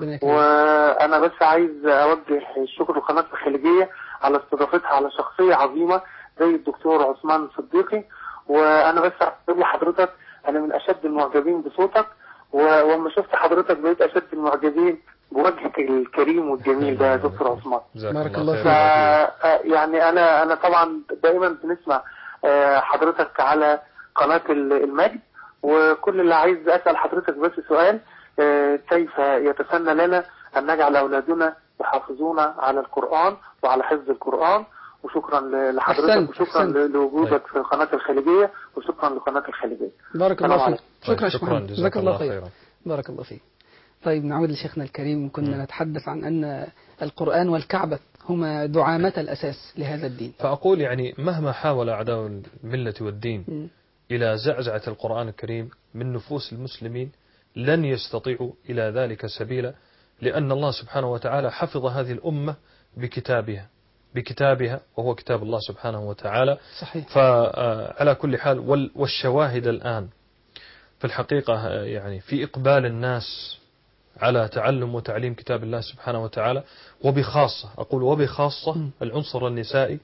وأنا بس عايز أوجه الشكر لقناة الخليجية على استضافتها على شخصية عظيمة زي الدكتور عثمان صديقي. وأنا بس أقول لحضرتك أنا من أشد المعجبين بصوتك، ولما شفت حضرتك بقيت أشد المعجبين بوجهك الكريم والجميل ده يا دكتور عثمان. بارك الله فيك. يعني أنا أنا طبعا دائما بنسمع حضرتك على قناة المجد، وكل اللي عايز أسأل حضرتك بس سؤال، كيف يتسنى لنا أن نجعل أولادنا يحافظون على القرآن وعلى حفظ القرآن؟ وشكرا لحضرتك أحسنت. وشكرا أحسنت. لوجودك في قناة الخليجية، وشكرا لقناة الخليجية. بارك الله فيك. شكرا شكرا جزاك الله خير. بارك الله فيك. طيب نعود لشيخنا الكريم. كنا م. نتحدث عن أن القرآن والكعبة هما دعامة الأساس لهذا الدين. فأقول يعني مهما حاول أعداء الملة والدين م. إلى زعزعة القرآن الكريم من نفوس المسلمين لن يستطيعوا إلى ذلك سبيلا، لأن الله سبحانه وتعالى حفظ هذه الأمة بكتابها بكتابها وهو كتاب الله سبحانه وتعالى. صحيح. فعلى كل حال، والشواهد الآن في الحقيقة يعني في إقبال الناس على تعلم وتعليم كتاب الله سبحانه وتعالى، وبخاصة أقول وبخاصة العنصر النسائي،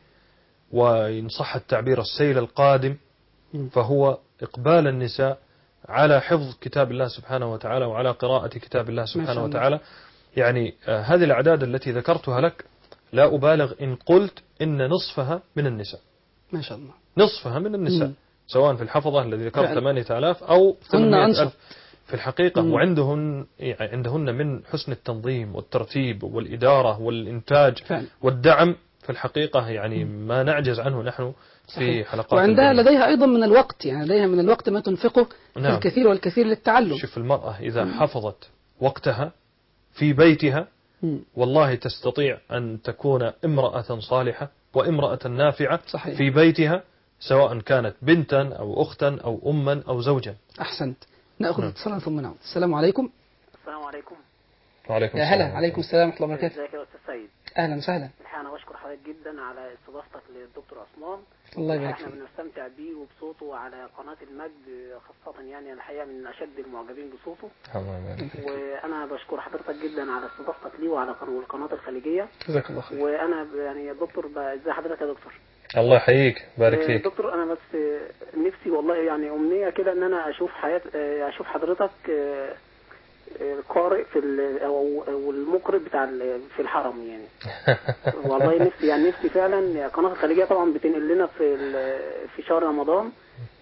وإن صح التعبير السيل القادم، فهو إقبال النساء على حفظ كتاب الله سبحانه وتعالى وعلى قراءة كتاب الله سبحانه وتعالى. يعني آه هذه الأعداد التي ذكرتها لك لا أبالغ إن قلت إن نصفها من النساء. ما شاء الله. نصفها من النساء. مم. سواء في الحفظة الذي ذكرت ثمانية آلاف أو ثمانمائة ألف في الحقيقة. مم. وعندهن يعني عندهن من حسن التنظيم والترتيب والإدارة والإنتاج فعلا. والدعم في الحقيقة يعني مم. ما نعجز عنه نحن في حلقات. وعندها لديها أيضا من الوقت، يعني لديها من الوقت ما تنفقه نعم. في الكثير والكثير للتعلم. شوف المرأة إذا مم. حفظت وقتها في بيتها مم. والله تستطيع أن تكون امرأة صالحة وامرأة نافعة. صحيح. في بيتها، سواء كانت بنتا أو أختا أو أما أو زوجا. أحسنت. نأخذ اتصالا ثم نعود. السلام عليكم. السلام عليكم. وعليكم السلام. يا هلا. عليكم السلام ورحمة الله وبركاته. ازيك يا أستاذ سيد؟ أهلا وسهلا. أنا بشكر حضرتك جدا على استضافتك للدكتور عثمان. الله يبارك فيك. احنا بنستمتع بيه وبصوته على قناة المجد خاصة، يعني الحقيقة من أشد المعجبين بصوته. الله يبارك فيك. وأنا بشكر حضرتك جدا على استضافتك لي وعلى القناة الخليجية. جزاك الله خير. وأنا يعني يا دكتور ازي حضرتك يا دكتور؟ الله يحييك بارك فيك. دكتور أنا بس نفسي والله يعني أمنية كده إن أنا أشوف حياة أشوف حضرتك القارئ في او المقرئ بتاع في الحرم يعني. والله نفسي يعني نفسي فعلا. قناه الخليجيه طبعا بتنقل لنا في في شهر رمضان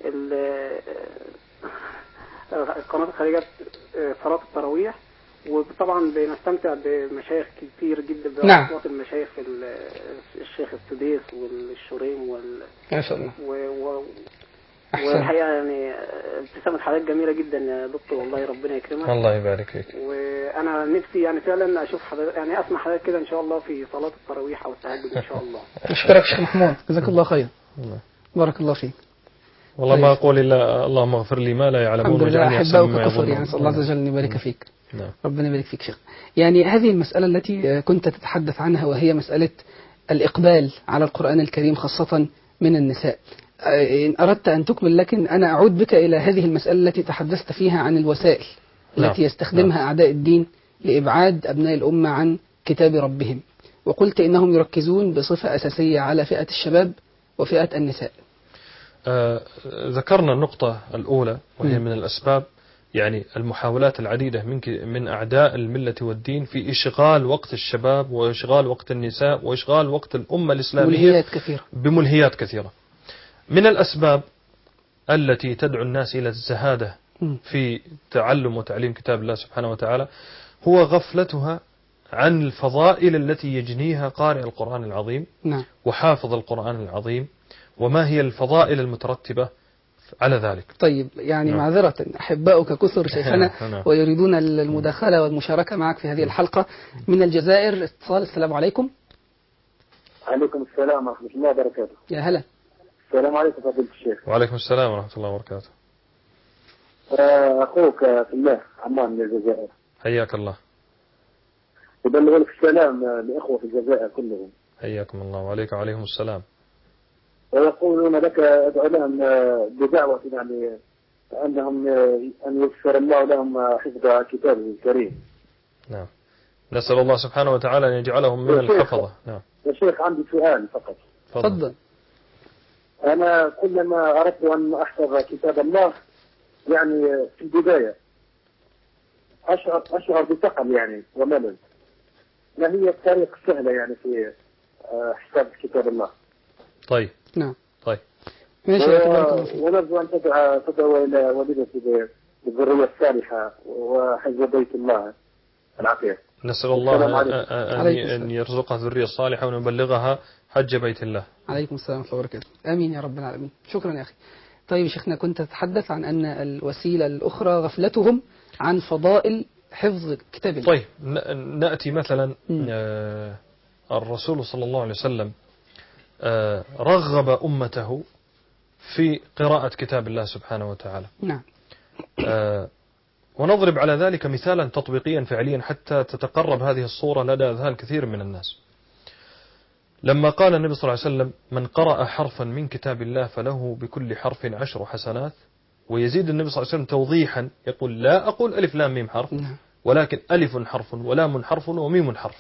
قناه الخليجيه صلاه التراويح، وطبعا بنستمتع بمشايخ كتير جدا بأصوات المشايخ الشيخ السديس والشريم وال ما شاء الله. و... و... والحقيقة يعني ابتسامة حضرتك جميلة جدا يا دكتور، والله ربنا يكرمك. الله يبارك فيك. وأنا نفسي يعني فعلا أشوف حضرتك، يعني أسمع حضرتك كده إن شاء الله في صلاة التراويح أو التهجد إن شاء الله. أشكرك شيخ محمود، جزاك الله خير. بارك الله فيك. والله ما أقول إلا اللهم اغفر لي ما لا يعلمون واجعلني أحسن مما يظنون. يعني نسأل الله عز وجل أن يبارك فيك. نعم. ربنا يبارك فيك شيخ. يعني هذه المسألة التي كنت تتحدث عنها، وهي مسألة الإقبال على القرآن الكريم خاصة من النساء. إن أردت أن تكمل، لكن أنا أعود بك إلى هذه المسألة التي تحدثت فيها عن الوسائل نعم. التي يستخدمها نعم. أعداء الدين لإبعاد أبناء الأمة عن كتاب ربهم، وقلت إنهم يركزون بصفة أساسية على فئة الشباب وفئة النساء. آه ذكرنا النقطة الأولى وهي م. من الأسباب، يعني المحاولات العديدة من من أعداء الملة والدين في إشغال وقت الشباب وإشغال وقت النساء وإشغال وقت الأمة الإسلامية ملهيات كثيرة. بملهيات كثيرة. من الأسباب التي تدعو الناس إلى الزهادة في تعلم وتعليم كتاب الله سبحانه وتعالى هو غفلتها عن الفضائل التي يجنيها قارئ القرآن العظيم نعم. وحافظ القرآن العظيم، وما هي الفضائل المترتبة على ذلك. طيب يعني نعم. معذرة، أحباؤك كثر شيخنا ويريدون المداخلة والمشاركة معك في هذه الحلقة. من الجزائر اتصال. السلام عليكم. عليكم السلام ورحمة الله وبركاته. يا هلا. السلام عليكم فضيلة الشيخ. وعليكم السلام ورحمة الله وبركاته. أخوك في الله عمان من الجزائر. حياك الله. يبلغ لك السلام لإخوة في الجزائر كلهم. حياكم الله. وعليكم وعليكم السلام. ويقولون لك ادعو لهم بدعوة، يعني أنهم أن يغفر الله لهم حفظ كتابه الكريم. نعم. نسأل الله سبحانه وتعالى أن يجعلهم من الحفظة. نعم. يا شيخ عندي سؤال فقط. تفضل. أنا كلما أردت أن أحفظ كتاب الله يعني في البداية أشعر أشعر بثقل يعني وملل. ما هي الطريقة السهلة يعني في حفظ كتاب الله؟ طيب. نعم. طيب. ماشي. ونرجو أن تدعو تدعو إلى والدتي بالذرية الصالحة وحفظ بيت الله العافية. نسأل الله أن يرزقها ذرية صالحة ونبلغها حج بيت الله. عليكم السلام ورحمة الله وبركاته. آمين يا رب العالمين. شكرا يا أخي. طيب شيخنا، كنت تتحدث عن أن الوسيلة الأخرى غفلتهم عن فضائل حفظ كتاب الله. طيب نأتي مثلا آه الرسول صلى الله عليه وسلم آه رغب أمته في قراءة كتاب الله سبحانه وتعالى. نعم. آه ونضرب على ذلك مثالا تطبيقيا فعليا حتى تتقرب هذه الصورة لدى أذهان كثير من الناس. لما قال النبي صلى الله عليه وسلم: من قرأ حرفا من كتاب الله فله بكل حرف عشر حسنات، ويزيد النبي صلى الله عليه وسلم توضيحا يقول: لا أقول ألف لام ميم حرف، ولكن ألف حرف ولام حرف وميم حرف،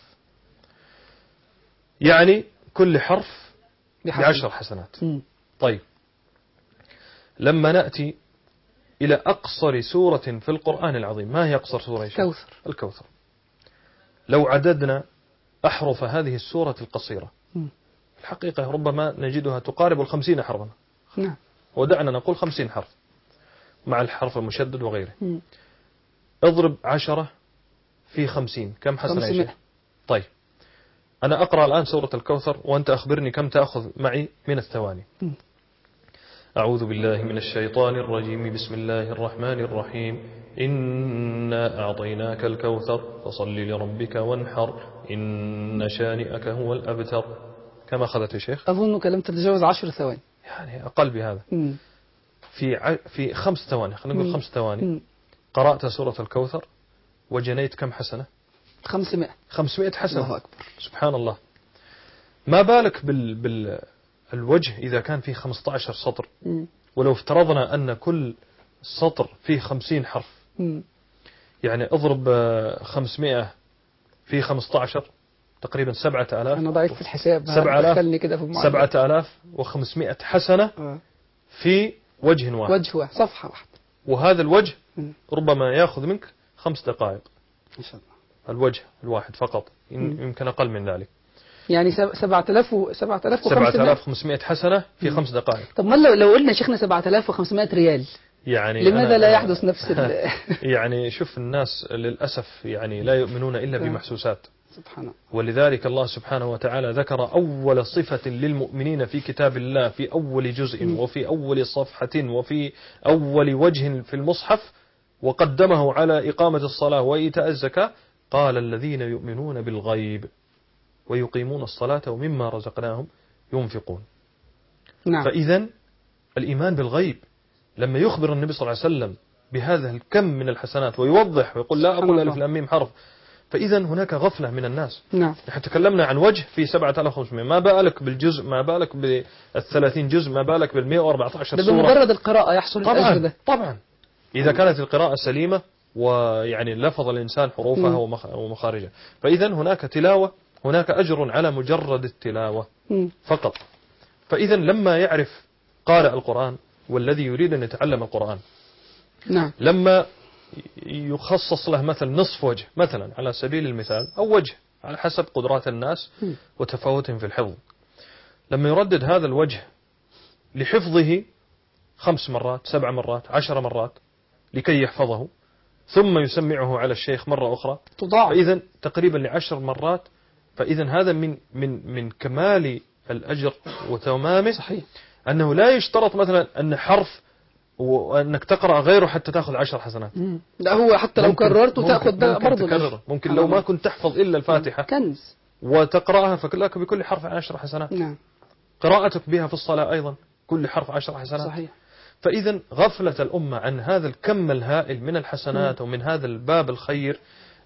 يعني كل حرف بعشر حسنات. طيب لما نأتي إلى أقصر سورة في القرآن العظيم، ما هي أقصر سورة؟ الكوثر. الكوثر. لو عددنا أحرف هذه السورة القصيرة الحقيقة ربما نجدها تقارب الخمسين حرفا. نعم. ودعنا نقول خمسين حرف مع الحرف المشدد وغيره. م. اضرب عشرة في خمسين، كم حسنة يا شيخ؟ طيب أنا أقرأ الآن سورة الكوثر وأنت أخبرني كم تأخذ معي من الثواني. م. أعوذ بالله من الشيطان الرجيم. بسم الله الرحمن الرحيم. إنا أعطيناك الكوثر فصل لربك وانحر إن شانئك هو الأبتر. كم أخذت يا شيخ؟ أظنك لم تتجاوز عشر ثواني، يعني أقل بهذا. م. في ع... في خمس ثواني، خلينا نقول خمس ثواني م. قرأت سورة الكوثر وجنيت كم حسنة؟ خمسمائة. خمسمائة حسنة. الله أكبر. سبحان الله. ما بالك بال... بال... الوجه إذا كان فيه خمسة عشر سطر، م. ولو افترضنا أن كل سطر فيه خمسين حرف، م. يعني اضرب خمسمائة في خمسة عشر تقريبا سبعة آلاف. أنا ضعيف في الحساب. سبعة آلاف. سبعة آلاف وخمسمائة حسنة آه. في وجه واحد. وجه واحد، صفحة واحدة. وهذا الوجه م. ربما يأخذ منك خمس دقائق إن شاء الله. الوجه الواحد فقط، يمكن أقل من ذلك. يعني سبعة آلاف سبعة آلاف وخمسمائة حسنة في خمس دقائق. طب ما لو لو قلنا شيخنا سبعة آلاف وخمسمائة ريال، يعني لماذا لا يحدث نفس ال... يعني شوف الناس للأسف يعني لا يؤمنون إلا بمحسوسات. سبحانه. ولذلك الله سبحانه وتعالى ذكر أول صفة للمؤمنين في كتاب الله في أول جزء م. وفي أول صفحة وفي أول وجه في المصحف، وقدمه على إقامة الصلاة وإيتاء الزكاة، قال الذين يؤمنون بالغيب ويقيمون الصلاة ومما رزقناهم ينفقون. نعم. فإذا الإيمان بالغيب لما يخبر النبي صلى الله عليه وسلم بهذا الكم من الحسنات ويوضح ويقول لا أقول ألف لام ميم حرف، فإذا هناك غفلة من الناس. نعم. نحن تكلمنا عن وجه في سبعة آلاف وخمسمائة، ما بالك بالجزء، ما بالك بالثلاثين جزء، ما بالك بالمئة وأربعة عشر سورة. بمجرد القراءة يحصل طبعا الأجر ده. طبعا إذا كانت القراءة سليمة ويعني لفظ الإنسان حروفها ومخارجها، فإذا هناك تلاوة، هناك أجر على مجرد التلاوة م. فقط. فإذا لما يعرف قارئ القرآن والذي يريد أن يتعلم القرآن، نعم، لما يخصص له مثل نصف وجه مثلا على سبيل المثال أو وجه على حسب قدرات الناس وتفاوتهم في الحفظ، لما يردد هذا الوجه لحفظه خمس مرات سبع مرات عشر مرات لكي يحفظه، ثم يسمعه على الشيخ مرة أخرى، تضاعف، فإذا تقريبا لعشر مرات، فإذا هذا من من من كمال الأجر وتمامه. صحيح. أنه لا يشترط مثلا أن حرف وأنك تقرأ غيره حتى تأخذ عشر حسنات. لا، هو حتى لو كررته تأخذ ده برضه. ممكن, ممكن لو ما كنت تحفظ إلا الفاتحة كنز وتقرأها فلك بكل حرف عشر حسنات. نعم. قراءتك بها في الصلاة أيضا كل حرف عشر حسنات. صحيح. فإذا غفلة الأمة عن هذا الكم الهائل من الحسنات ومن هذا الباب الخير،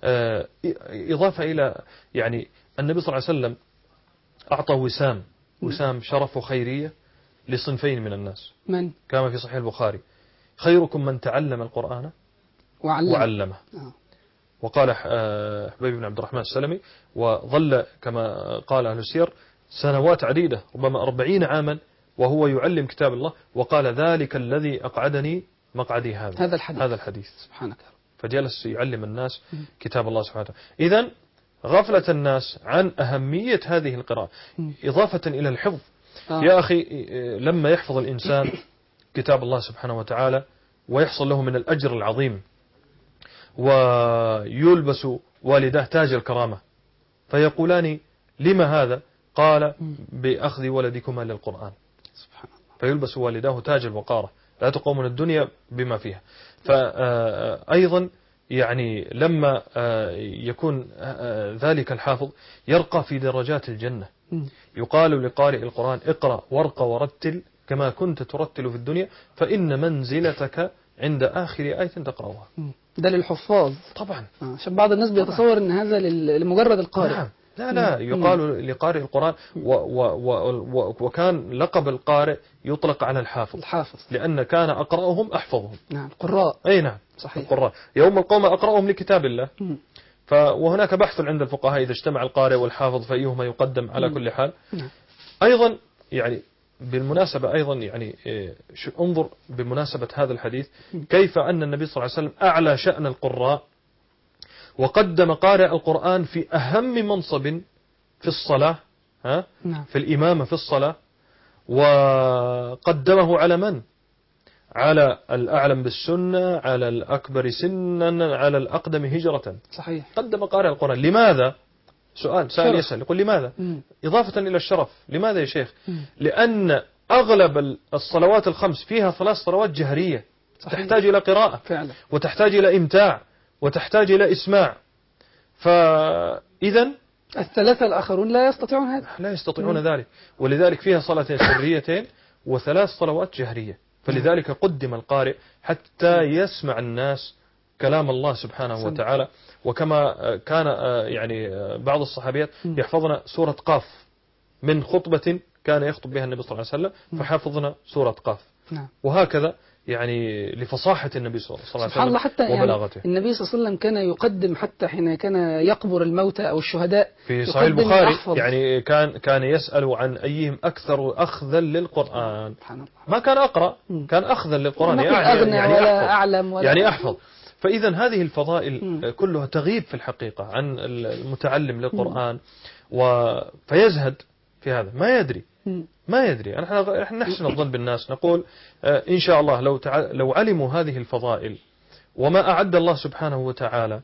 إضافة إلى يعني النبي صلى الله عليه وسلم أعطى وسام وسام شرف وخيرية لصنفين من الناس. من؟ كما في صحيح البخاري: خيركم من تعلم القرآن وعلم. وعلمه. آه. وقال حبيب بن عبد الرحمن السلمي: وظل كما قال أهل السير سنوات عديدة ربما أربعين عاما وهو يعلم كتاب الله، وقال: ذلك الذي أقعدني مقعدي هذا هذا الحديث, هذا الحديث. سبحانك. فجلس يعلم الناس كتاب الله سبحانه وتعالى. إذن غفلة الناس عن أهمية هذه القراءة إضافة إلى الحفظ. آه. يا أخي، لما يحفظ الإنسان كتاب الله سبحانه وتعالى ويحصل له من الأجر العظيم، ويلبس والداه تاج الكرامة، فيقولان: لما هذا؟ قال: بأخذ ولدكما للقرآن. سبحان الله. فيلبس والداه تاج الوقارة، لا تقوم من الدنيا بما فيها. فأيضا يعني لما يكون ذلك الحافظ يرقى في درجات الجنة، يقال لقارئ القرآن: اقرأ وارقى ورتل كما كنت ترتل في الدنيا، فإن منزلتك عند آخر آية تقرأها. ده للحفاظ طبعا، عشان بعض الناس بيتصور أن هذا لمجرد القارئ. نعم. لا لا يقال لقارئ القرآن، و و و وكان لقب القارئ يطلق على الحافظ، الحافظ لأن كان أقرأهم أحفظهم. نعم، القراء. أي نعم، صحيح. القراء يوم القوم أقرأهم لكتاب الله. م. ف وهناك بحث عند الفقهاء إذا اجتمع القارئ والحافظ فأيهما يقدم على م. كل حال. م. أيضا يعني بالمناسبة أيضا يعني انظر بمناسبة هذا الحديث كيف أن النبي صلى الله عليه وسلم أعلى شأن القراء وقدم قارئ القرآن في أهم منصب في الصلاة، ها؟ نعم. في الإمامة في الصلاة، وقدمه على من؟ على الأعلم بالسنة، على الأكبر سنا، على الأقدم هجرة. صحيح. قدم قارئ القرآن. لماذا؟ سؤال سائل يسأل يقول: لماذا؟ مم. إضافة إلى الشرف. لماذا يا شيخ؟ مم. لأن أغلب الصلوات الخمس فيها ثلاث صلوات جهرية. صحيح. تحتاج إلى قراءة فعلا. وتحتاج إلى إمتاع وتحتاج إلى إسماع. فإذا الثلاثة الآخرون لا يستطيعون هذا، لا يستطيعون مم. ذلك، ولذلك فيها صلاتين سريتين وثلاث صلوات جهرية. فلذلك قدم القارئ حتى يسمع الناس كلام الله سبحانه وتعالى. وكما كان يعني بعض الصحابيات يحفظنا سورة قاف من خطبة كان يخطب بها النبي صلى الله عليه وسلم، فحفظنا سورة قاف. وهكذا يعني لفصاحة النبي صلى الله عليه وسلم سبحان الله. حتى وبلاغته. يعني النبي صلى الله عليه وسلم كان يقدم حتى حين كان يقبر الموتى أو الشهداء في صحيح البخاري أحفظ. يعني كان كان يسأل عن أيهم أكثر أخذا للقرآن. ما كان أقرأ، كان أخذا للقرآن، يعني أغنى يعني ولا أحفظ. أعلم ولا يعني أحفظ. فإذا هذه الفضائل م. كلها تغيب في الحقيقة عن المتعلم للقرآن، فيزهد في هذا، ما يدري ما يدري. نحن نحسن الظن بالناس، نقول إن شاء الله لو لو علموا هذه الفضائل وما أعد الله سبحانه وتعالى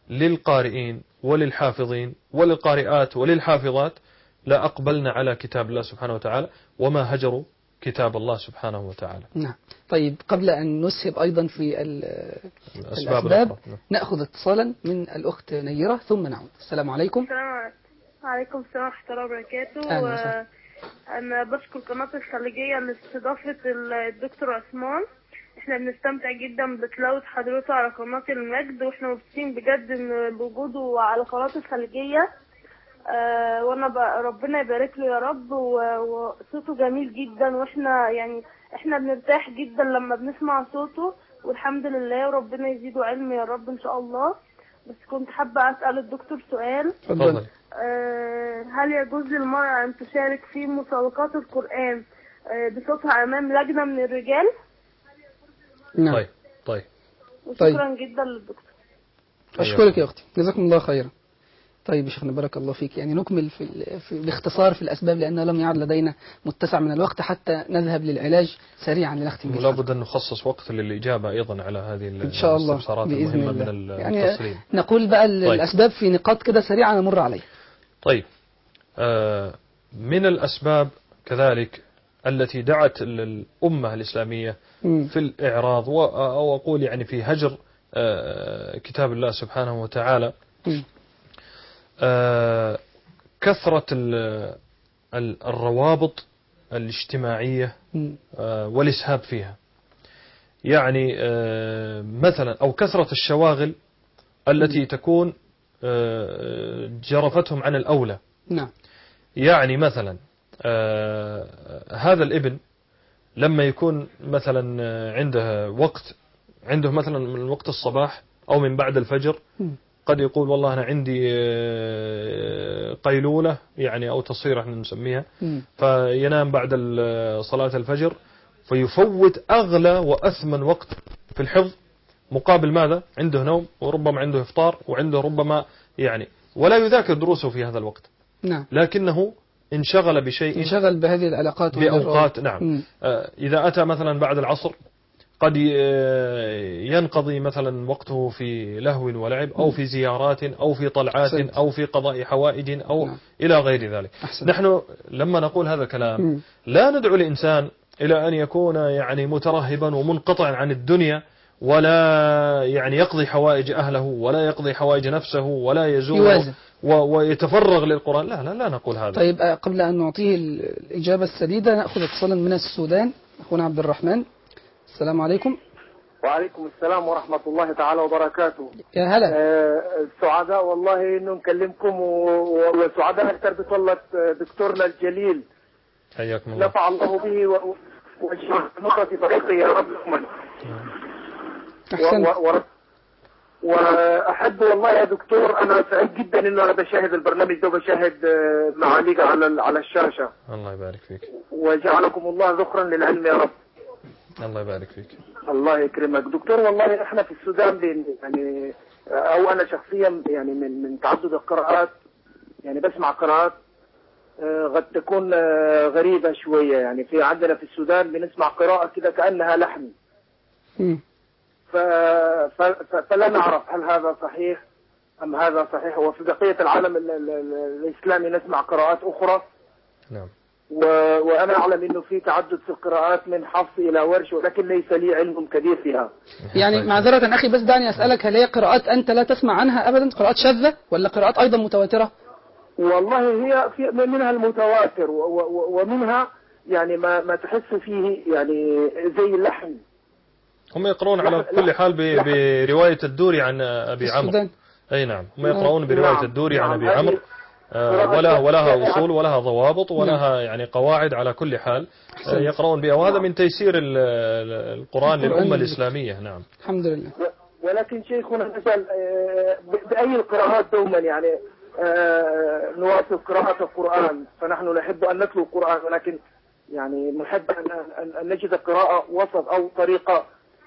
للقارئين وللحافظين وللقارئات وللحافظات لا أقبلنا على كتاب الله سبحانه وتعالى وما هجروا كتاب الله سبحانه وتعالى. نعم. طيب قبل أن نسهب أيضا في الأسباب, الأسباب نأخذ اتصالا من الأخت نيرة ثم نعود. السلام عليكم. السلام عليكم السلام ورحمة الله وبركاته. أهلا. أنا بشكر قناة الخليجية لاستضافة الدكتور عثمان. احنا بنستمتع جدا بتلاوة حضرته على قناة المجد، واحنا مبسوطين بجد ان بوجوده على قناة الخليجية. آه وانا ربنا يبارك له يا رب، وصوته جميل جدا، واحنا يعني احنا بنرتاح جدا لما بنسمع صوته، والحمد لله، وربنا يزيده علم يا رب ان شاء الله. بس كنت حابة اسأل الدكتور سؤال. اتفضل. آه هل يجوز للمرأة ان تشارك في مسابقات القرآن آه بصوتها امام لجنة من الرجال؟ نعم. طيب طيب وشكرا طيب. جدا للدكتور. أشكرك يا أختي، جزاكم الله خيرا. طيب يا شيخنا بارك الله فيك، يعني نكمل في, في الاختصار في الأسباب لأنه لم يعد لدينا متسع من الوقت حتى نذهب للعلاج سريعا لنختم. ولا بد أن نخصص وقت للإجابة أيضا على هذه إن شاء الله الاستفسارات المهمة من المتصلين. يعني نقول بقى طيب. الأسباب في نقاط كده سريعة نمر عليها. طيب آه من الأسباب كذلك التي دعت الأمة الإسلامية م. في الإعراض أو أقول يعني في هجر آه كتاب الله سبحانه وتعالى آه كثرة الروابط الاجتماعية آه والإسهاب فيها، يعني آه مثلا أو كثرة الشواغل التي تكون آه جرفتهم عن الأولى. نعم. يعني مثلا آه هذا الابن لما يكون مثلا عنده وقت عنده مثلا من وقت الصباح أو من بعد الفجر قد يقول والله أنا عندي قيلولة يعني أو تصير احنا نسميها، فينام بعد صلاة الفجر فيفوت أغلى وأثمن وقت في الحفظ مقابل ماذا؟ عنده نوم وربما عنده إفطار وعنده ربما يعني ولا يذاكر دروسه في هذا الوقت. نعم. لكنه انشغل بشيء، انشغل بهذه العلاقات بأوقات. نعم. م. إذا أتى مثلا بعد العصر قد ينقضي مثلا وقته في لهو ولعب أو في زيارات أو في طلعات أحسنت. أو في قضاء حوائج أو نعم. إلى غير ذلك. أحسنت. نحن لما نقول هذا الكلام م. لا ندعو الإنسان إلى أن يكون يعني مترهبا ومنقطعا عن الدنيا ولا يعني يقضي حوائج أهله ولا يقضي حوائج نفسه ولا يزور ويتفرغ للقرآن. لا لا لا نقول هذا. طيب قبل أن نعطيه الإجابة السديدة نأخذ اتصالا من السودان. أخونا عبد الرحمن. السلام عليكم. وعليكم السلام ورحمة الله تعالى وبركاته. يا هلا. آه سعداء والله إنه نكلمكم وسعداء أكثر بطلة دكتورنا الجليل. حياكم الله. نفع الله به ونقرة في طريقه يا رب. أحسنت. وأحب والله يا دكتور أنا سعيد جدا إنه أنا بشاهد البرنامج ده وبشاهد معاليك على على الشاشة. الله يبارك فيك. وجعلكم الله ذخرا للعلم يا رب. الله يبارك فيك. الله يكرمك دكتور. والله احنا في السودان يعني او انا شخصيا يعني من من تعدد القراءات يعني بسمع قراءات قد تكون غريبة شوية. يعني في عندنا في السودان بنسمع قراءة كده كأنها لحن. ف فلا نعرف هل هذا صحيح أم هذا صحيح. وفي بقية العالم الإسلامي نسمع قراءات أخرى. نعم. وأنا أعلم أنه في تعدد في القراءات من حفص إلى ورش، ولكن ليس لي علم كبير فيها. يعني معذرة أخي بس دعني أسألك، هل هي قراءات أنت لا تسمع عنها أبدا، قراءات شاذة ولا قراءات أيضا متواترة؟ والله هي في منها المتواتر ومنها يعني ما ما تحس فيه يعني زي اللحن. هم يقرؤون على كل حال برواية الدوري عن أبي عمرو. أي نعم، هم يقرؤون برواية نعم. الدوري عن أبي عمرو آه ولا ولها أصول ولها ضوابط ولها يعني قواعد على كل حال آه يقرؤون بها، وهذا من تيسير القرآن للأمة الإسلامية. نعم الحمد لله. ولكن شيخنا نسأل بأي القراءات دوما يعني نواصل قراءة القرآن، فنحن نحب أن نتلو القرآن ولكن يعني نحب أن نجد قراءة وسط أو طريقة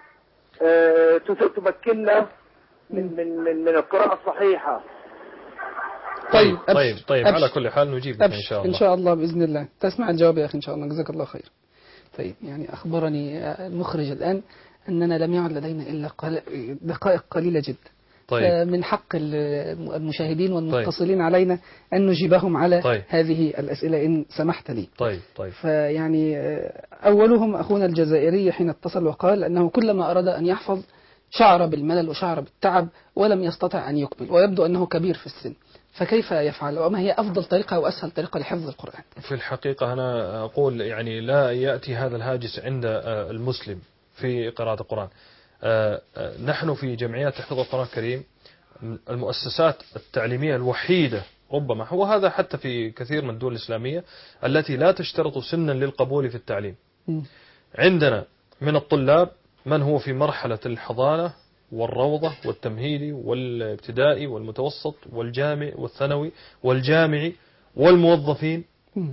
تمكننا من من من القراءة الصحيحة. طيب طيب طيب على كل حال نجيبك إن شاء الله. إن شاء الله بإذن الله تسمع الجواب يا أخي إن شاء الله. جزاك الله خير. طيب يعني أخبرني المخرج الآن أننا لم يعد لدينا إلا دقائق قليلة جدا. طيب. من حق المشاهدين والمتصلين طيب. علينا أن نجيبهم على طيب. هذه الأسئلة إن سمحت لي. طيب طيب. فيعني أولهم أخونا الجزائري حين اتصل وقال أنه كلما أراد أن يحفظ شعر بالملل وشعر بالتعب ولم يستطع أن يكمل، ويبدو أنه كبير في السن، فكيف يفعل؟ وما هي أفضل طريقة وأسهل طريقة لحفظ القرآن؟ في الحقيقة أنا أقول يعني لا يأتي هذا الهاجس عند المسلم في قراءة القرآن. نحن في جمعيات تحفيظ القرآن الكريم المؤسسات التعليمية الوحيدة ربما، هو هذا حتى في كثير من الدول الإسلامية التي لا تشترط سنا للقبول في التعليم. عندنا من الطلاب من هو في مرحلة الحضانة والروضة والتمهيدي والابتدائي والمتوسط والجامع والثانوي والجامعي والموظفين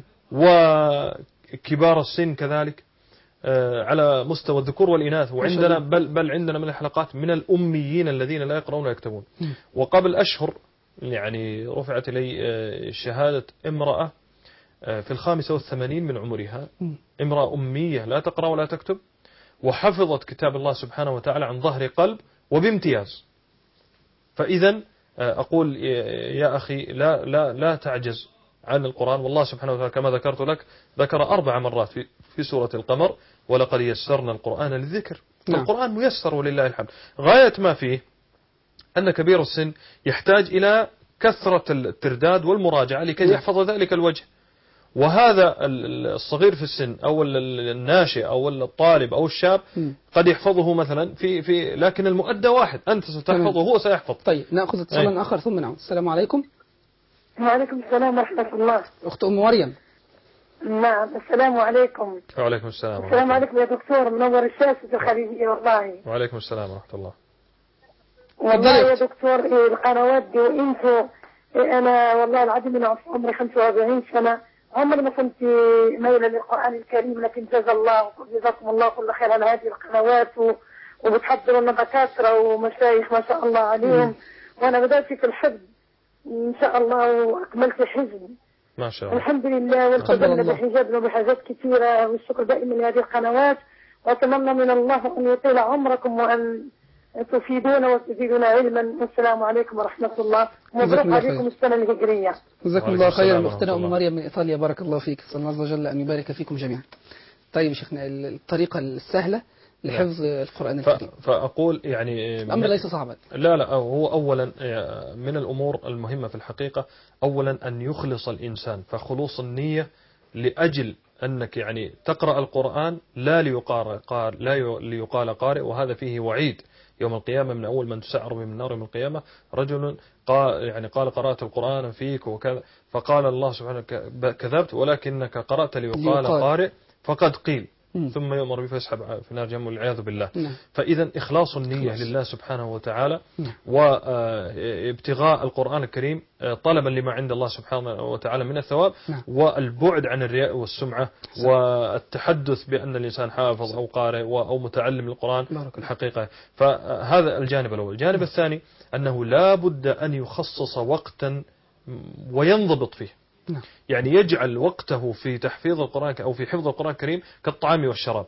وكبار السن كذلك على مستوى الذكور والإناث، وعندنا بل, بل عندنا من الحلقات من الأميين الذين لا يقرؤون ويكتبون. وقبل أشهر يعني رفعت إلي شهادة امرأة في الخامسة والثمانين من عمرها، امرأة أمية لا تقرأ ولا تكتب، وحفظت كتاب الله سبحانه وتعالى عن ظهر قلب وبامتياز. فإذا أقول يا أخي لا لا لا تعجز عن القرآن، والله سبحانه وتعالى كما ذكرت لك ذكر أربع مرات في في سورة القمر ولقد يسرنا القرآن للذكر. نعم. القرآن ميسر ولله الحمد. غاية ما فيه أن كبير السن يحتاج إلى كثرة الترداد والمراجعة لكي نعم. يحفظ ذلك الوجه، وهذا الصغير في السن أو الناشئ أو الطالب أو الشاب م. قد يحفظه مثلا في في لكن المؤدى واحد، أنت ستحفظه وهو سيحفظ. طيب نأخذ اتصالا آخر ثم نعود. السلام عليكم. وعليكم السلام ورحمة الله. أخت أم مريم. نعم السلام عليكم. وعليكم السلام. السلام عليكم يا دكتور، منور الشاشة الخليجية والله. وعليكم السلام ورحمة الله. والله يا دكتور القنوات دي وانتوا انا والله العظيم انا عمري خمسة وأربعين سنة، عمري ما كنت مايلة للقرآن الكريم، لكن جزا الله جزاكم الله كل خير على هذه القنوات وبتحضروا لنا دكاترة ومشايخ ما شاء الله عليهم، وانا بدأت في الحفظ ان شاء الله واكملت حزب ما شاء الله الحمد لله، والتزمنا بحجابنا وبحاجات كثيرة، والشكر دائما لهذه القنوات، واتمنى من الله ان يطيل عمركم وان تفيدونا وتزيدونا علما، والسلام عليكم ورحمة الله، مبروك عليكم السنة الهجرية. جزاكم الله خيرا. أختنا أم مريم من إيطاليا، بارك الله فيك، صلى الله عز وجل أن يبارك فيكم جميعا. طيب شيخنا الطريقة السهلة لحفظ لا. القرآن الكريم. فأقول يعني الأمر ليس صعبا. لا لا هو أولا من الأمور المهمة في الحقيقة أولا أن يخلص الإنسان، فخلوص النية لأجل أنك يعني تقرأ القرآن لا ليقال قارئ لا ليقال قارئ، وهذا فيه وعيد يوم القيامة من أول من تسعر من النار يوم القيامة رجل قال يعني قال قرأت القرآن فيك وكذا، فقال الله سبحانه كذبت ولكنك قرأت ليقال قارئ فقد قيل م. ثم يؤمر به فيسحب في نار جهنم والعياذ بالله. م. فإذا إخلاص النية خلاص. لله سبحانه وتعالى م. وابتغاء القرآن الكريم طلبا لما عند الله سبحانه وتعالى من الثواب م. والبعد عن الرياء والسمعة م. والتحدث بأن الإنسان حافظ أو قارئ أو متعلم القرآن الحقيقة. فهذا الجانب الأول. الجانب م. الثاني أنه لا بد أن يخصص وقتا وينضبط فيه، يعني يجعل وقته في تحفيظ القرآن أو في حفظ القرآن الكريم كالطعام والشراب،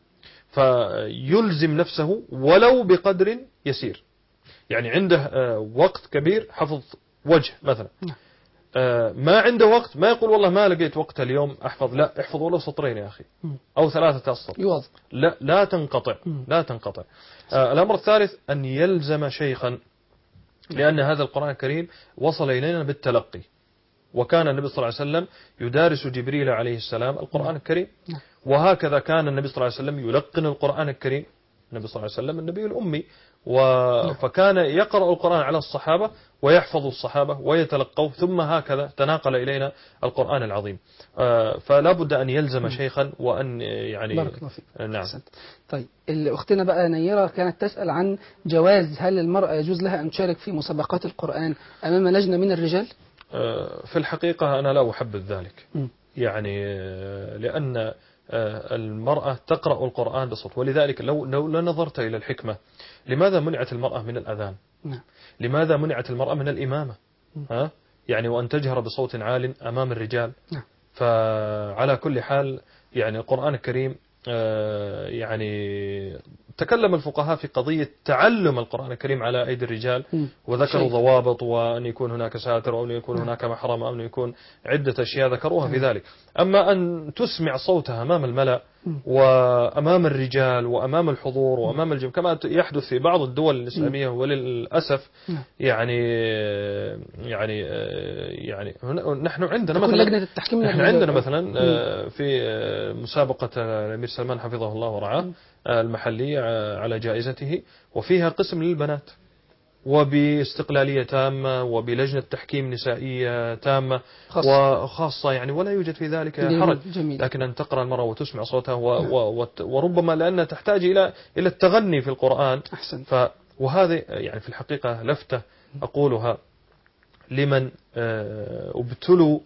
فيلزم نفسه ولو بقدر يسير، يعني عنده وقت كبير حفظ وجه مثلا، ما عنده وقت ما يقول والله ما لقيت وقت اليوم أحفظ، لا احفظ ولو سطرين يا أخي أو ثلاثة أسطر، لا لا تنقطع لا تنقطع. الأمر الثالث أن يلزم شيخا، لأن هذا القرآن الكريم وصل إلينا بالتلقي، وكان النبي صلى الله عليه وسلم يدارس جبريل عليه السلام القرآن الكريم، وهكذا كان النبي صلى الله عليه وسلم يلقن القرآن الكريم، النبي صلى الله عليه وسلم النبي الأمي، فكان يقرأ القرآن على الصحابة ويحفظ الصحابة ويتلقوا، ثم هكذا تناقل إلينا القرآن العظيم. فلا بد أن يلزم شيخا وأن يعني بارك الله فيك. نعم. طيب أختنا بقى نيرة كانت تسأل عن جواز هل المرأة يجوز لها أن تشارك في مسابقات القرآن أمام لجنة من الرجال؟ في الحقيقة أنا لا أحبذ ذلك، يعني لأن المرأة تقرأ القرآن بصوت، ولذلك لو لو نظرت إلى الحكمة لماذا منعت المرأة من الأذان؟ لماذا منعت المرأة من الإمامة؟ ها؟ يعني وأن تجهر بصوت عال أمام الرجال. فعلى كل حال يعني القرآن الكريم يعني تكلم الفقهاء في قضية تعلم القرآن الكريم على أيدي الرجال، وذكروا ضوابط، وأن يكون هناك ساتر، أو أن يكون هناك محرم، أو أن يكون عدة أشياء ذكروها في ذلك. أما أن تسمع صوتها أمام الملأ وأمام الرجال وأمام الحضور وأمام الجمع كما يحدث في بعض الدول الإسلامية، وللأسف يعني يعني يعني نحن عندنا مثلا نحن عندنا مثلا في مسابقة الأمير سلمان حفظه الله ورعاه المحلية على جائزته، وفيها قسم للبنات وباستقلالية تامة وبلجنة تحكيم نسائية تامة وخاصة يعني، ولا يوجد في ذلك حرج. لكن أن تقرأ المرأة وتسمع صوتها وربما لأنها تحتاج إلى إلى التغني في القرآن. ف وهذا يعني في الحقيقة لفتة أقولها لمن ابتلوا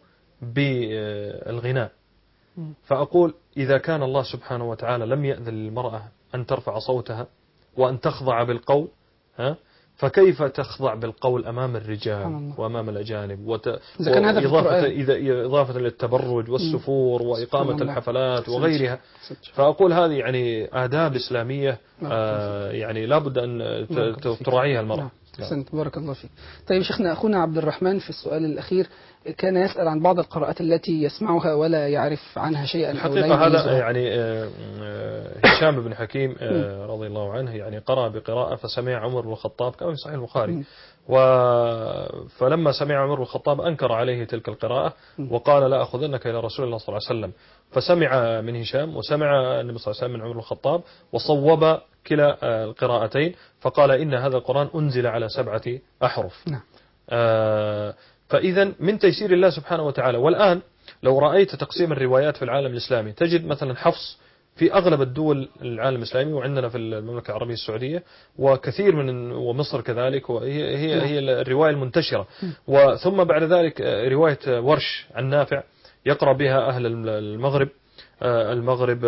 بالغناء، فأقول إذا كان الله سبحانه وتعالى لم يأذن للمرأة أن ترفع صوتها وأن تخضع بالقول، ها فكيف تخضع بالقول أمام الرجال وأمام الأجانب، وت... وإضافة إذا إضافة للتبرج والسفور وإقامة الحفلات وغيرها. فأقول هذه يعني آداب إسلامية آه يعني لابد أن تراعيها المرأة. أحسنت، بارك الله فيك. طيب شيخنا، أخونا عبد الرحمن في السؤال الأخير كان يسأل عن بعض القراءات التي يسمعها ولا يعرف عنها شيئا. الحقيقة هذا يعني هشام بن حكيم رضي الله عنه يعني قرأ بقراءة فسمع عمر بن الخطاب كما في صحيح البخاري، و فلما سمع عمر بن الخطاب أنكر عليه تلك القراءة وقال لا أخذنك إلى رسول الله صلى الله عليه وسلم، فسمع من هشام وسمع النبي صلى الله عليه وسلم من عمر بن الخطاب وصوب كلا القراءتين، فقال إن هذا القرآن أنزل على سبعة أحرف. آه فإذا من تيسير الله سبحانه وتعالى. والآن لو رأيت تقسيم الروايات في العالم الإسلامي تجد مثلا حفص في أغلب الدول العالم الإسلامي، وعندنا في المملكة العربية السعودية وكثير من ومصر كذلك، وهي هي هي الرواية المنتشرة. وثم بعد ذلك رواية ورش عن نافع يقرأ بها أهل المغرب المغرب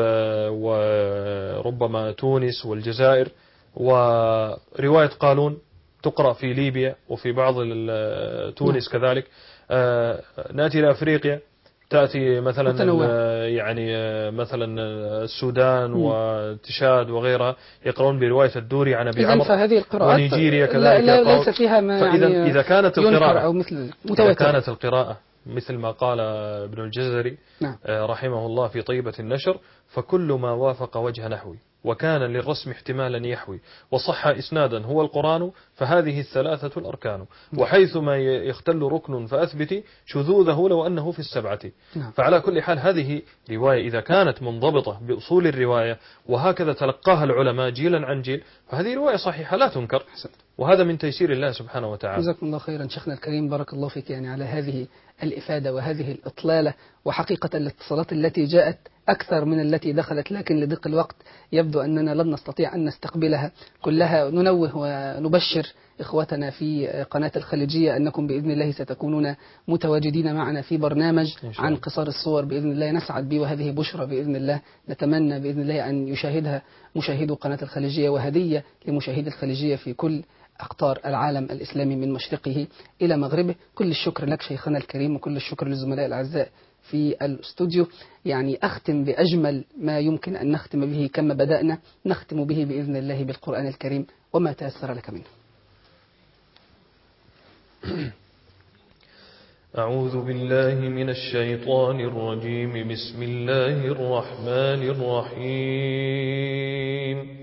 وربما تونس والجزائر، ورواية قالون تقرأ في ليبيا وفي بعض تونس كذلك. نأتي إلى أفريقيا تأتي مثلا يعني مثلا السودان وتشاد وغيرها يقرؤون برواية الدوري عن أبي عمرو، ونيجيريا كذلك. لا ليس فيها ما فإذا يعني إذا كانت القراءة أو مثل إذا كانت القراءة مثل ما قال ابن الجزري نعم. رحمه الله في طيبة النشر، فكل ما وافق وجه نحوي وكان للرسم احتمالا يحوي وصح إسنادا هو القرآن، فهذه الثلاثة الأركان، وحيثما يختل ركن فأثبتي شذوذه لو أنه في السبعة. فعلى كل حال هذه رواية إذا كانت منضبطة بأصول الرواية وهكذا تلقاها العلماء جيلا عن جيل، فهذه رواية صحيحة لا تنكر، وهذا من تيسير الله سبحانه وتعالى. جزاكم الله خيرا شيخنا الكريم، بارك الله فيك يعني على هذه الإفادة وهذه الإطلالة. وحقيقة الاتصالات التي جاءت أكثر من التي دخلت، لكن لضيق الوقت يبدو أننا لن نستطيع أن نستقبلها كلها. ننوه ونبشر إخوتنا في قناة الخليجية أنكم بإذن الله ستكونون متواجدين معنا في برنامج عن قصار الصور بإذن الله، نسعد به، وهذه بشرى بإذن الله. نتمنى بإذن الله أن يشاهدها مشاهدو قناة الخليجية، وهدية لمشاهدي الخليجية في كل أقطار العالم الإسلامي من مشرقه إلى مغربه. كل الشكر لك شيخنا الكريم، وكل الشكر للزملاء الأعزاء في الاستوديو. يعني أختم بأجمل ما يمكن أن نختم به كما بدأنا، نختم به بإذن الله بالقرآن الكريم وما تيسر لك منه. أعوذ بالله من الشيطان الرجيم. بسم الله الرحمن الرحيم.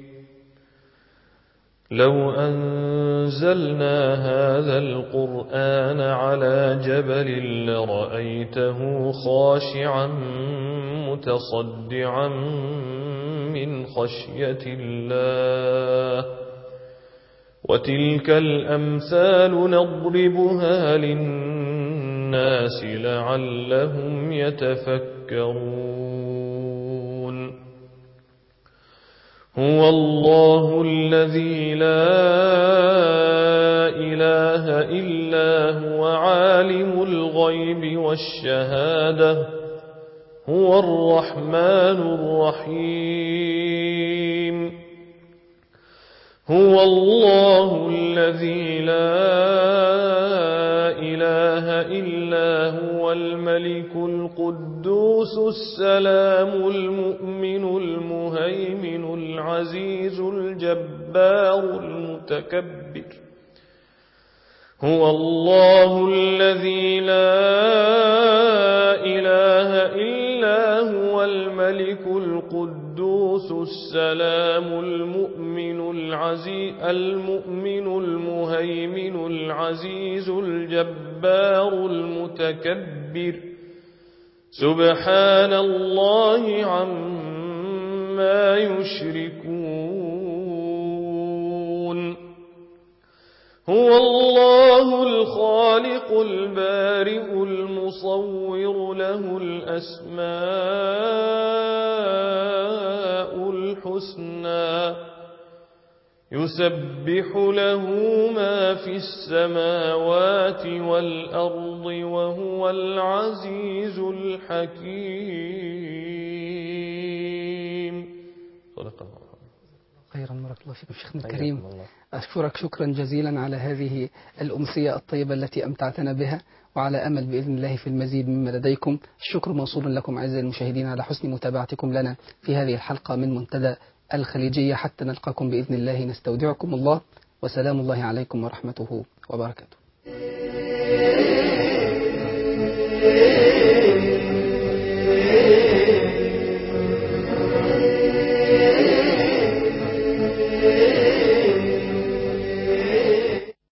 لو أنزلنا هذا القرآن على جبل لرأيته خاشعا متصدعا من خشية الله، وتلك الأمثال نضربها للناس لعلهم يتفكرون. هو الله الذي لا إله إلا هو عالم الغيب والشهادة، هو الرحمن الرحيم. هو الله الذي لا إله إله إلا هو الملك القدوس السلام المؤمن المهيمن العزيز الجبار المتكبر هو الله الذي لا إله إلا هو الملك القدوس السلام المؤمن العزيز المؤمن المهيمن العزيز الجبار المتكبر سبحان الله عما يشركون هو الله الخالق البارئ المصور له الأسماء الحسنى يسبح له ما في السماوات والأرض وهو العزيز الحكيم. صدق الله. خيرا بارك الله فيكم شيخنا الكريم. أشكرك شكرا جزيلا على هذه الأمسية الطيبة التي أمتعتنا بها، وعلى أمل بإذن الله في المزيد مما لديكم. الشكر موصول لكم أعزائي المشاهدين على حسن متابعتكم لنا في هذه الحلقة من منتدى الخليجية. حتى نلقاكم بإذن الله نستودعكم الله، وسلام الله عليكم ورحمته وبركاته.